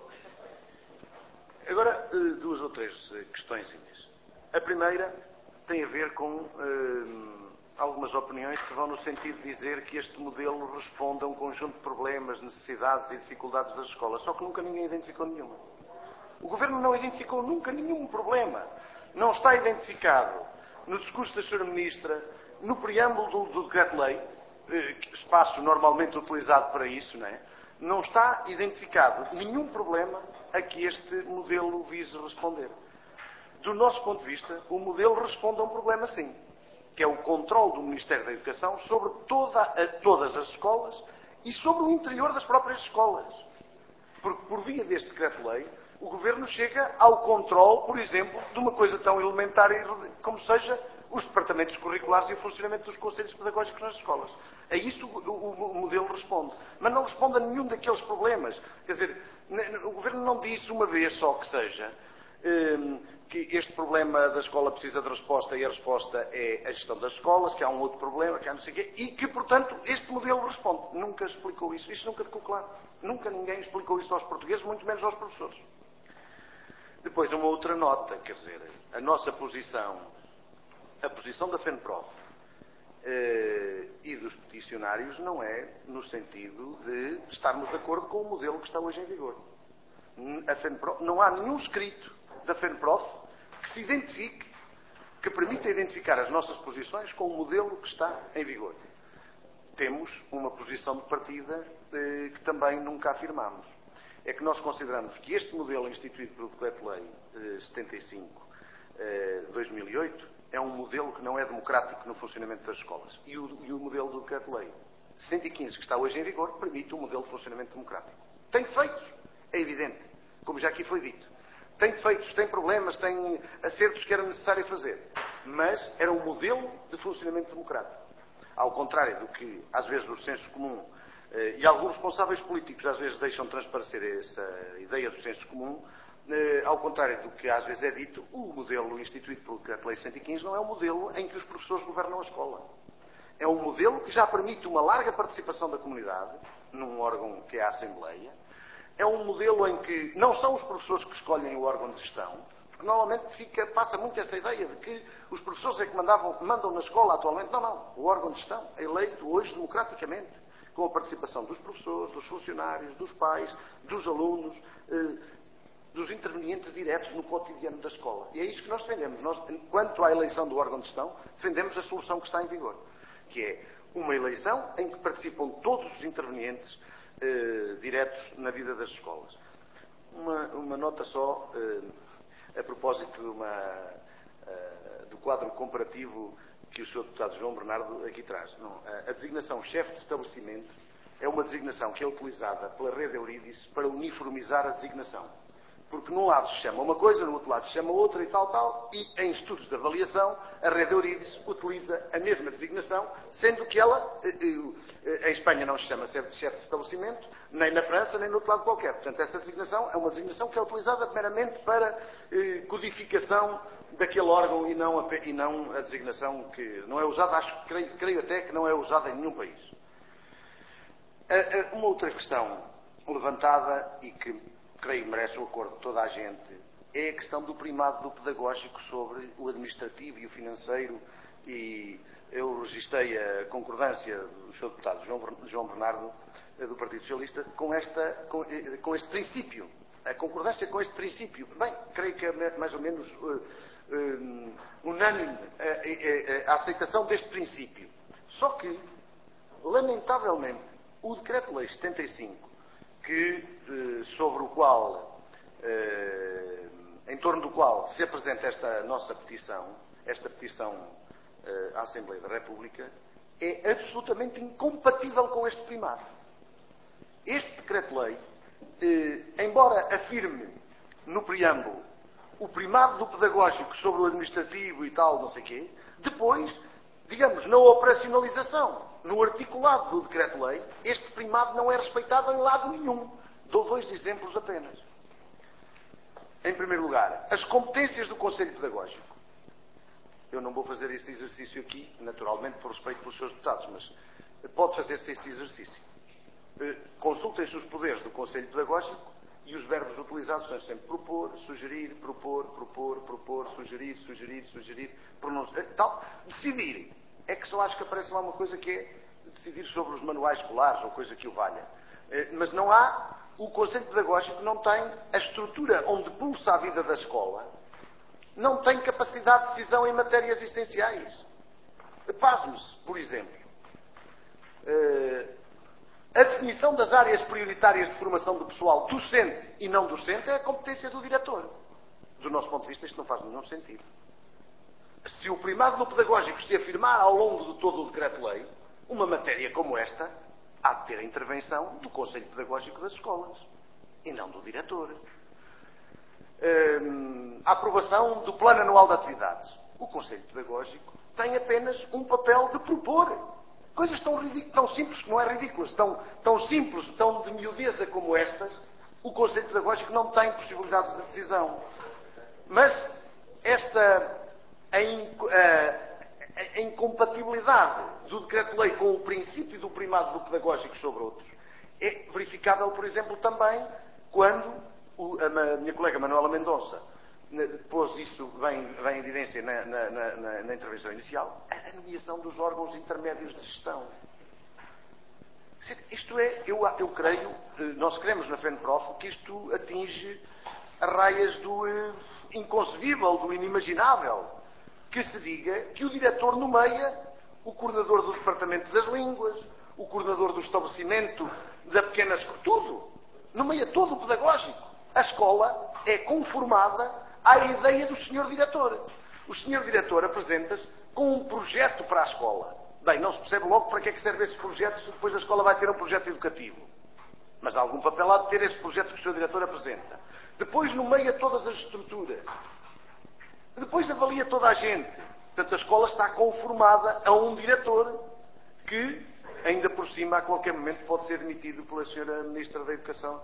Agora, duas ou três questõezinhas. A primeira tem a ver com eh, algumas opiniões que vão no sentido de dizer que este modelo responde a um conjunto de problemas, necessidades e dificuldades das escolas, só que nunca ninguém identificou nenhuma. O Governo não identificou nunca nenhum problema. Não está identificado no discurso da senhora Ministra, no preâmbulo do, do decreto-lei, eh, espaço normalmente utilizado para isso, não é? Não está identificado nenhum problema a que este modelo vise responder. Do nosso ponto de vista, o modelo responde a um problema sim, que é o controle do Ministério da Educação sobre toda, a, todas as escolas e sobre o interior das próprias escolas. Porque, por via deste decreto-lei, o Governo chega ao controle, por exemplo, de uma coisa tão elementar como seja os departamentos curriculares e o funcionamento dos conselhos pedagógicos nas escolas. A isso o, o, o modelo responde. Mas não responde a nenhum daqueles problemas. Quer dizer, o Governo não disse uma vez só que seja que este problema da escola precisa de resposta e a resposta é a gestão das escolas, que há um outro problema, que há não sei o quê, e que, portanto, este modelo responde. Nunca explicou isso. Isso nunca ficou claro. Nunca ninguém explicou isso aos portugueses, muito menos aos professores. Depois, uma outra nota, quer dizer, a nossa posição, a posição da FENPROF eh, e dos peticionários não é no sentido de estarmos de acordo com o modelo que está hoje em vigor. A FENPROF, não há nenhum escrito da FENPROF que se identifique, que permita identificar as nossas posições com o modelo que está em vigor. Temos uma posição de partida eh, que também nunca afirmamos. É que nós consideramos que este modelo instituído pelo Decreto-Lei eh, setenta e cinco de dois mil e oito é um modelo que não é democrático no funcionamento das escolas. E o, e o modelo do Decreto-Lei cento e quinze, que está hoje em vigor, permite um modelo de funcionamento democrático. Tem defeitos, é evidente, como já aqui foi dito. Tem defeitos, tem problemas, tem acertos que era necessário fazer. Mas era um modelo de funcionamento democrático. Ao contrário do que, às vezes, o senso comum, eh, e alguns responsáveis políticos, às vezes, deixam transparecer essa ideia do senso comum, eh, ao contrário do que, às vezes, é dito, o modelo instituído pelo Decreto-Lei cento e quinze não é um modelo em que os professores governam a escola. É um modelo que já permite uma larga participação da comunidade, num órgão que é a Assembleia. É um modelo em que não são os professores que escolhem o órgão de gestão, porque normalmente fica, passa muito essa ideia de que os professores é que mandavam, mandam na escola atualmente. Não, não. O órgão de gestão é eleito hoje democraticamente, com a participação dos professores, dos funcionários, dos pais, dos alunos, eh, dos intervenientes diretos no cotidiano da escola. E é isso que nós defendemos. Nós, quanto à eleição do órgão de gestão, defendemos a solução que está em vigor, que é uma eleição em que participam todos os intervenientes Eh, diretos na vida das escolas. Uma, uma nota só eh, a propósito de uma, eh, do quadro comparativo que o senhor deputado João Bernardo aqui traz. Não, a, a designação chefe de estabelecimento é uma designação que é utilizada pela rede Eurídice para uniformizar a designação. Porque num lado se chama uma coisa, no outro lado se chama outra e tal, tal, e em estudos de avaliação a rede Eurídice utiliza a mesma designação, sendo que ela, em Espanha não se chama chefe de estabelecimento, nem na França, nem no outro lado qualquer. Portanto, essa designação é uma designação que é utilizada meramente para codificação daquele órgão e não a, e não a designação que não é usada, acho, creio, creio até que não é usada em nenhum país. Uma outra questão levantada e que creio merece o acordo de toda a gente, é a questão do primado do pedagógico sobre o administrativo e o financeiro, e eu registrei a concordância do senhor deputado João Bernardo, do Partido Socialista, com, esta, com, com este princípio, a concordância com este princípio. Bem, creio que é mais ou menos uh, uh, unânime a, a, a aceitação deste princípio. Só que, lamentavelmente, o Decreto-Lei setenta e cinco, que, sobre o qual, em torno do qual se apresenta esta nossa petição, esta petição à Assembleia da República, é absolutamente incompatível com este primado. Este decreto-lei, eh, embora afirme no preâmbulo o primado do pedagógico sobre o administrativo e tal, não sei o quê, depois, digamos, na operacionalização, no articulado do decreto-lei, este primado não é respeitado em lado nenhum. Dou dois exemplos apenas. Em primeiro lugar, as competências do Conselho Pedagógico. Eu não vou fazer esse exercício aqui, naturalmente, por respeito pelos seus deputados, mas pode fazer-se esse exercício. Consultem-se os poderes do Conselho Pedagógico e os verbos utilizados são sempre propor, sugerir, propor, propor, propor, sugerir, sugerir, sugerir, pronunciar, tal. Decidir. É que só acho que aparece lá uma coisa que é decidir sobre os manuais escolares ou coisa que o valha. Mas não há, o Conselho Pedagógico não tem a estrutura onde pulsa a vida da escola, não tem capacidade de decisão em matérias essenciais. Pasme-se, por exemplo, a definição das áreas prioritárias de formação do pessoal docente e não docente é a competência do diretor. Do nosso ponto de vista, isto não faz nenhum sentido. Se o primado do pedagógico se afirmar ao longo de todo o decreto-lei, uma matéria como esta há de ter a intervenção do Conselho Pedagógico das escolas e não do diretor. Hum, a aprovação do Plano Anual de Atividades. O Conselho Pedagógico tem apenas um papel de propor. Coisas tão, tão simples, que não é ridículas, tão, tão simples, tão de miudeza como estas, o Conselho Pedagógico não tem possibilidades de decisão. Mas esta a, a, a incompatibilidade do decreto-lei com o princípio do primado do pedagógico sobre outros é verificável, por exemplo, também quando o, a, a minha colega Manuela Mendonça pôs isso bem, bem em evidência na, na, na, na intervenção inicial, a nomeação dos órgãos intermédios de gestão. Isto é, eu, eu creio, nós queremos na FENPROF que isto atinge as raias do eh, inconcebível, do inimaginável, que se diga que o diretor nomeia o coordenador do Departamento das Línguas, o coordenador do estabelecimento da pequena escola, tudo, nomeia todo o pedagógico. A escola é conformada à ideia do senhor diretor. O senhor diretor apresenta-se com um projeto para a escola. Bem, não se percebe logo para que é que serve esse projeto se depois a escola vai ter um projeto educativo. Mas algum papel há de ter esse projeto que o senhor diretor apresenta. Depois nomeia todas as estruturas. Depois avalia toda a gente. Portanto, a escola está conformada a um diretor que, ainda por cima, a qualquer momento pode ser demitido pela senhora Ministra da Educação.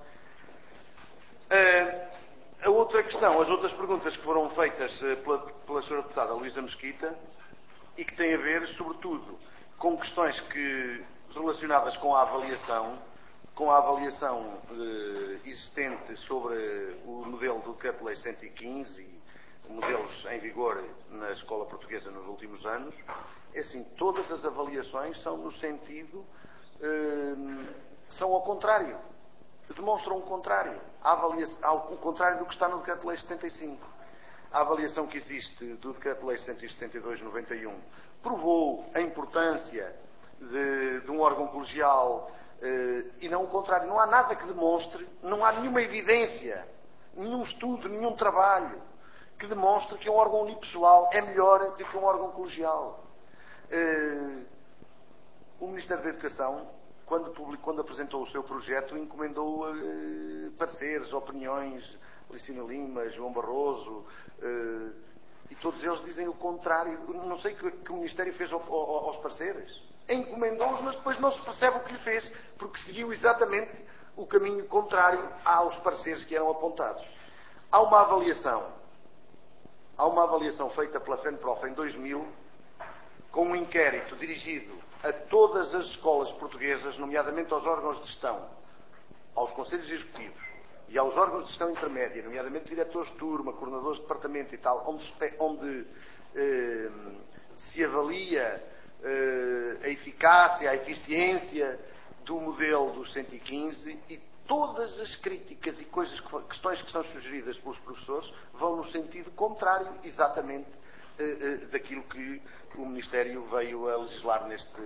Uh, A outra questão, as outras perguntas que foram feitas pela, pela senhora deputada Luísa Mesquita e que têm a ver, sobretudo, com questões que, relacionadas com a avaliação, com a avaliação eh, existente sobre o modelo do Decreto-Lei cento e quinze e modelos em vigor na escola portuguesa nos últimos anos, é assim, todas as avaliações são no sentido, eh, são ao contrário. Demonstram o contrário. A avaliação, o contrário do que está no Decreto-Lei setenta e cinco. A avaliação que existe do Decreto-Lei cento e setenta e dois de noventa e um provou a importância de, de um órgão colegial eh, e não o contrário. Não há nada que demonstre, não há nenhuma evidência, nenhum estudo, nenhum trabalho que demonstre que um órgão unipessoal é melhor do que um órgão colegial. Eh, o Ministério da Educação, Quando, publicou, quando apresentou o seu projeto, encomendou uh, pareceres, opiniões, Licínio Lima, João Barroso, uh, e todos eles dizem o contrário. Não sei o que, que o Ministério fez ao, ao, aos pareceres. Encomendou-os, mas depois não se percebe o que lhe fez, porque seguiu exatamente o caminho contrário aos pareceres que eram apontados. Há uma avaliação, há uma avaliação feita pela FENPROF em dois mil, com um inquérito dirigido a todas as escolas portuguesas, nomeadamente aos órgãos de gestão, aos conselhos executivos e aos órgãos de gestão intermédia, nomeadamente diretores de turma, coordenadores de departamento e tal, onde, onde eh, se avalia eh, a eficácia, a eficiência do modelo do cento e quinze, e todas as críticas e coisas, questões que são sugeridas pelos professores vão no sentido contrário, exatamente, daquilo que o Ministério veio a legislar neste,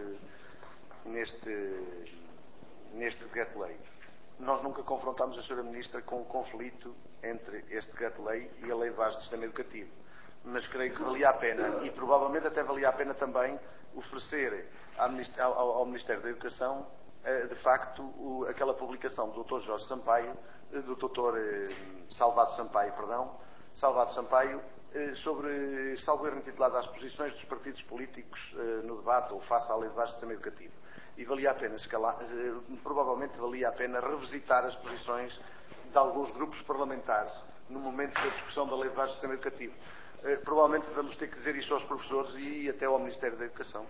neste, neste decreto-lei. Nós nunca confrontámos a senhora Ministra com o conflito entre este decreto-lei e a Lei de Bases do Sistema Educativo. Mas creio que valia a pena, e provavelmente até valia a pena também, oferecer ao, ao Ministério da Educação, de facto, o, aquela publicação do doutor Jorge Sampaio, do doutor Salvado Sampaio, perdão, Salvado Sampaio, sobre, salvo erro, intitulado As posições dos partidos políticos no debate ou face à lei de base do sistema educativo. E valia a pena escalar, provavelmente valia a pena revisitar as posições de alguns grupos parlamentares no momento da discussão da lei de base do sistema educativo. Provavelmente vamos ter que dizer isso aos professores e até ao Ministério da Educação.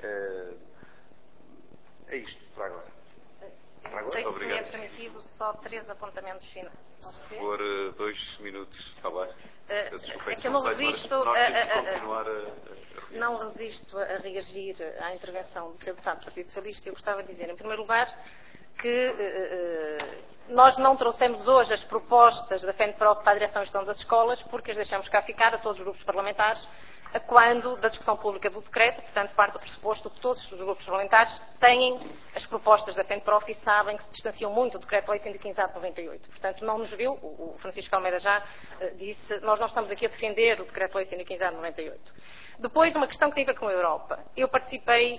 É isto, para agora. Para agora? Tem, se é permitido, só três apontamentos finais. Se for uh, dois minutos, está bem. Uh, Desculpa, é que eu não resisto, a, a, a, a, não resisto a reagir à intervenção do senhor Deputado do Partido Socialista. Eu gostava de dizer, em primeiro lugar, que uh, nós não trouxemos hoje as propostas da FENPROF para a direção e gestão das escolas, porque as deixamos cá ficar a todos os grupos parlamentares, a quando da discussão pública do decreto. Portanto, parte do pressuposto que todos os grupos parlamentares têm as propostas da FENPROF e sabem que se distanciam muito do decreto-lei cento e quinze A de noventa e oito. Portanto, não nos viu, o Francisco Almeida já uh, disse, nós não estamos aqui a defender o decreto-lei cento e quinze A de noventa e oito. Depois, uma questão que tem a ver com a Europa. Eu participei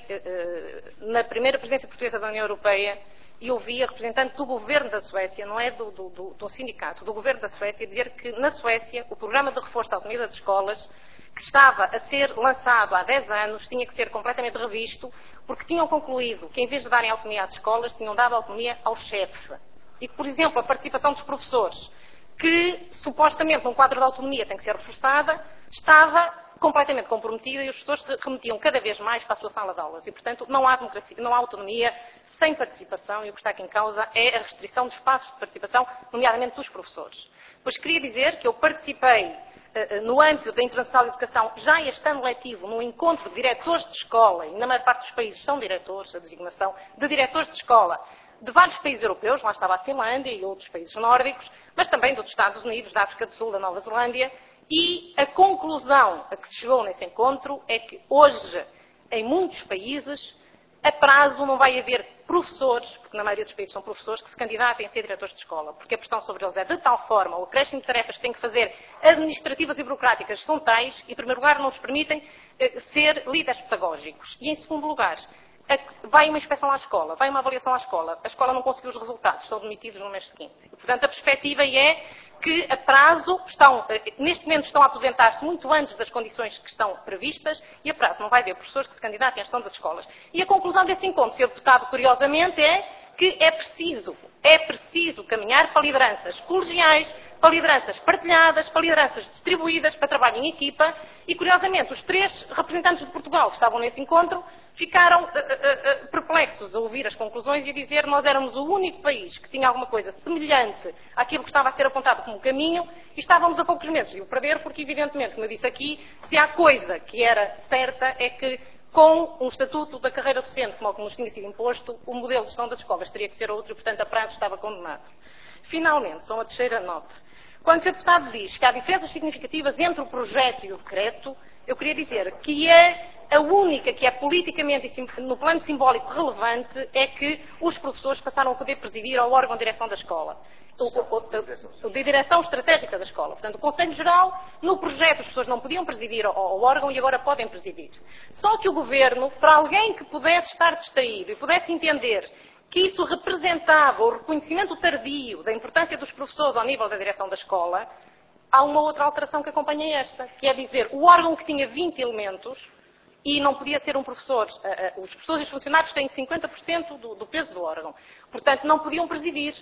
uh, na primeira presidência portuguesa da União Europeia e ouvi a representante do governo da Suécia, não é do, do, do, do sindicato, do governo da Suécia, dizer que na Suécia o programa de reforço da autonomia das escolas, que estava a ser lançado há dez anos, tinha que ser completamente revisto, porque tinham concluído que, em vez de darem autonomia às escolas, tinham dado autonomia ao chefe. E que, por exemplo, a participação dos professores, que supostamente num quadro de autonomia tem que ser reforçada, estava completamente comprometida e os professores se remetiam cada vez mais para a sua sala de aulas. E, portanto, não há democracia, não há autonomia sem participação, e o que está aqui em causa é a restrição dos espaços de participação, nomeadamente dos professores. Pois queria dizer que eu participei no âmbito da Internacional de Educação, já este ano letivo, num encontro de diretores de escola, e na maior parte dos países são diretores, a designação de diretores de escola, de vários países europeus, lá estava a Finlândia e outros países nórdicos, mas também dos Estados Unidos, da África do Sul, da Nova Zelândia, e a conclusão a que se chegou nesse encontro é que hoje, em muitos países, a prazo não vai haver professores, porque na maioria dos países são professores, que se candidatem a ser diretores de escola, porque a pressão sobre eles é de tal forma, o acréscimo de tarefas que têm que fazer administrativas e burocráticas são tais, e em primeiro lugar não os permitem eh, ser líderes pedagógicos. E em segundo lugar, a, vai uma inspeção à escola, vai uma avaliação à escola, a escola não conseguiu os resultados, são demitidos no mês seguinte. E, portanto, a perspectiva é que a prazo estão, neste momento estão a aposentar-se muito antes das condições que estão previstas e a prazo não vai haver professores que se candidatem à gestão das escolas. E a conclusão desse encontro, senhor Deputado, curiosamente, é que é preciso, é preciso caminhar para lideranças colegiais, para lideranças partilhadas, para lideranças distribuídas, para trabalho em equipa e, curiosamente, os três representantes de Portugal que estavam nesse encontro ficaram uh, uh, uh, perplexos a ouvir as conclusões e a dizer que nós éramos o único país que tinha alguma coisa semelhante àquilo que estava a ser apontado como caminho e estávamos a poucos meses de o perder, porque, evidentemente, como eu disse aqui, se há coisa que era certa é que, com um estatuto da carreira docente, como nos tinha sido imposto, o modelo de gestão das escolas teria que ser outro e, portanto, a prazo estava condenado. Finalmente, só uma terceira nota. Quando o senhor Deputado diz que há diferenças significativas entre o projeto e o decreto, eu queria dizer que é a única que é politicamente e no plano simbólico relevante é que os professores passaram a poder presidir ao órgão de direção da escola. O, o, o, o de direção estratégica da escola. Portanto, o Conselho Geral, no projeto, as pessoas não podiam presidir ao, ao órgão e agora podem presidir. Só que o Governo, para alguém que pudesse estar distraído e pudesse entender que isso representava o reconhecimento tardio da importância dos professores ao nível da direção da escola, há uma outra alteração que acompanha esta, que é dizer, o órgão que tinha vinte elementos e não podia ser um professor. Os professores e os funcionários têm cinquenta por cento do, do peso do órgão. Portanto, não podiam presidir.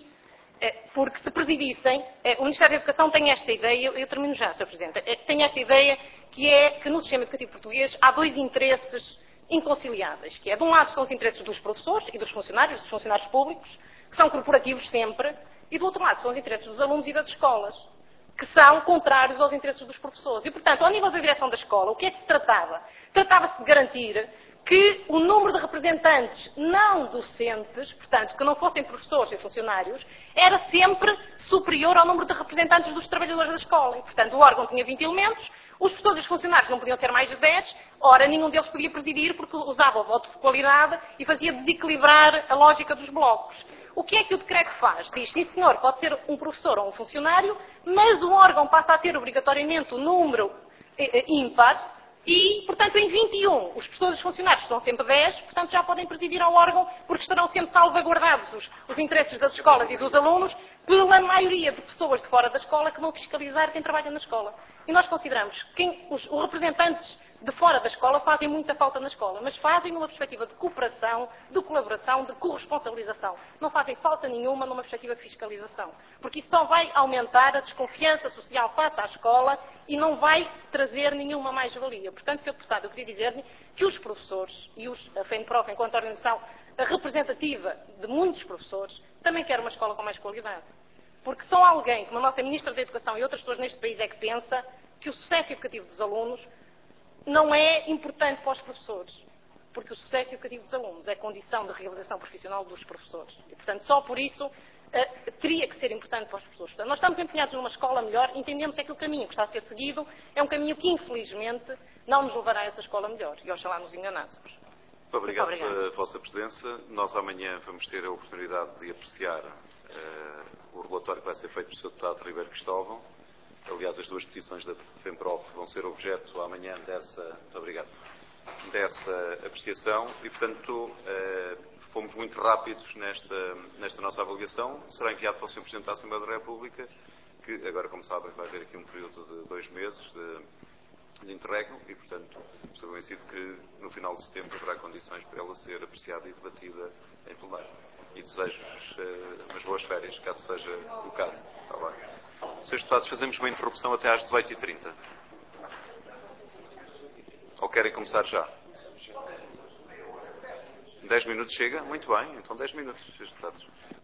Porque se presidissem, o Ministério da Educação tem esta ideia, eu termino já, senhor Presidente, tem esta ideia que é que no sistema educativo português há dois interesses inconciliáveis, que é, de um lado, são os interesses dos professores e dos funcionários, dos funcionários públicos, que são corporativos sempre, e do outro lado, são os interesses dos alunos e das escolas, que são contrários aos interesses dos professores. E, portanto, ao nível da direção da escola, o que é que se tratava? Tratava-se de garantir que o número de representantes não docentes, portanto, que não fossem professores e funcionários, era sempre superior ao número de representantes dos trabalhadores da escola. E, portanto, o órgão tinha vinte elementos, os professores e os funcionários não podiam ser mais de dez, ora, nenhum deles podia presidir porque usava o voto de qualidade e fazia desequilibrar a lógica dos blocos. O que é que o decreto faz? Diz, sim senhor, pode ser um professor ou um funcionário, mas o órgão passa a ter obrigatoriamente o número ímpar. E, portanto, em vinte e um, os professores e os funcionários são sempre dez, portanto, já podem presidir ao órgão, porque estarão sempre salvaguardados os, os interesses das escolas e dos alunos pela maioria de pessoas de fora da escola que vão fiscalizar quem trabalha na escola. E nós consideramos que quem, os, os representantes de fora da escola fazem muita falta na escola, mas fazem numa perspectiva de cooperação, de colaboração, de corresponsabilização. Não fazem falta nenhuma numa perspectiva de fiscalização, porque isso só vai aumentar a desconfiança social face à escola e não vai trazer nenhuma mais-valia. Portanto, senhor Deputado, eu queria dizer-lhe que os professores e os, a FENPROF, enquanto organização representativa de muitos professores, também quer uma escola com mais qualidade. Porque só alguém, como a nossa Ministra da Educação e outras pessoas neste país, é que pensa que o sucesso educativo dos alunos não é importante para os professores, porque o sucesso educativo dos alunos é condição de realização profissional dos professores. E, portanto, só por isso uh, teria que ser importante para os professores. Portanto, nós estamos empenhados numa escola melhor, entendemos que o caminho que está a ser seguido é um caminho que, infelizmente, não nos levará a essa escola melhor. E oxalá nos enganássemos. Muito obrigado pela vossa presença. Nós amanhã vamos ter a oportunidade de apreciar uh, o relatório que vai ser feito pelo senhor Deputado Ribeiro Cristóvão. Aliás, as duas petições da FENPROF vão ser objeto amanhã dessa, muito obrigado, dessa apreciação e, portanto, eh, fomos muito rápidos nesta, nesta nossa avaliação. Será enviado para o senhor Presidente da Assembleia da República, que agora, como sabem, vai haver aqui um período de dois meses de, de interregno e, portanto, estou convencido que no final de setembro haverá condições para ela ser apreciada e debatida em plenário. E desejo-vos eh, umas boas férias, caso seja o caso. Está bem. senhores Deputados, fazemos uma interrupção até às dezoito e trinta. Ou querem começar já? dez minutos chega? Muito bem, então dez minutos, senhores Deputados.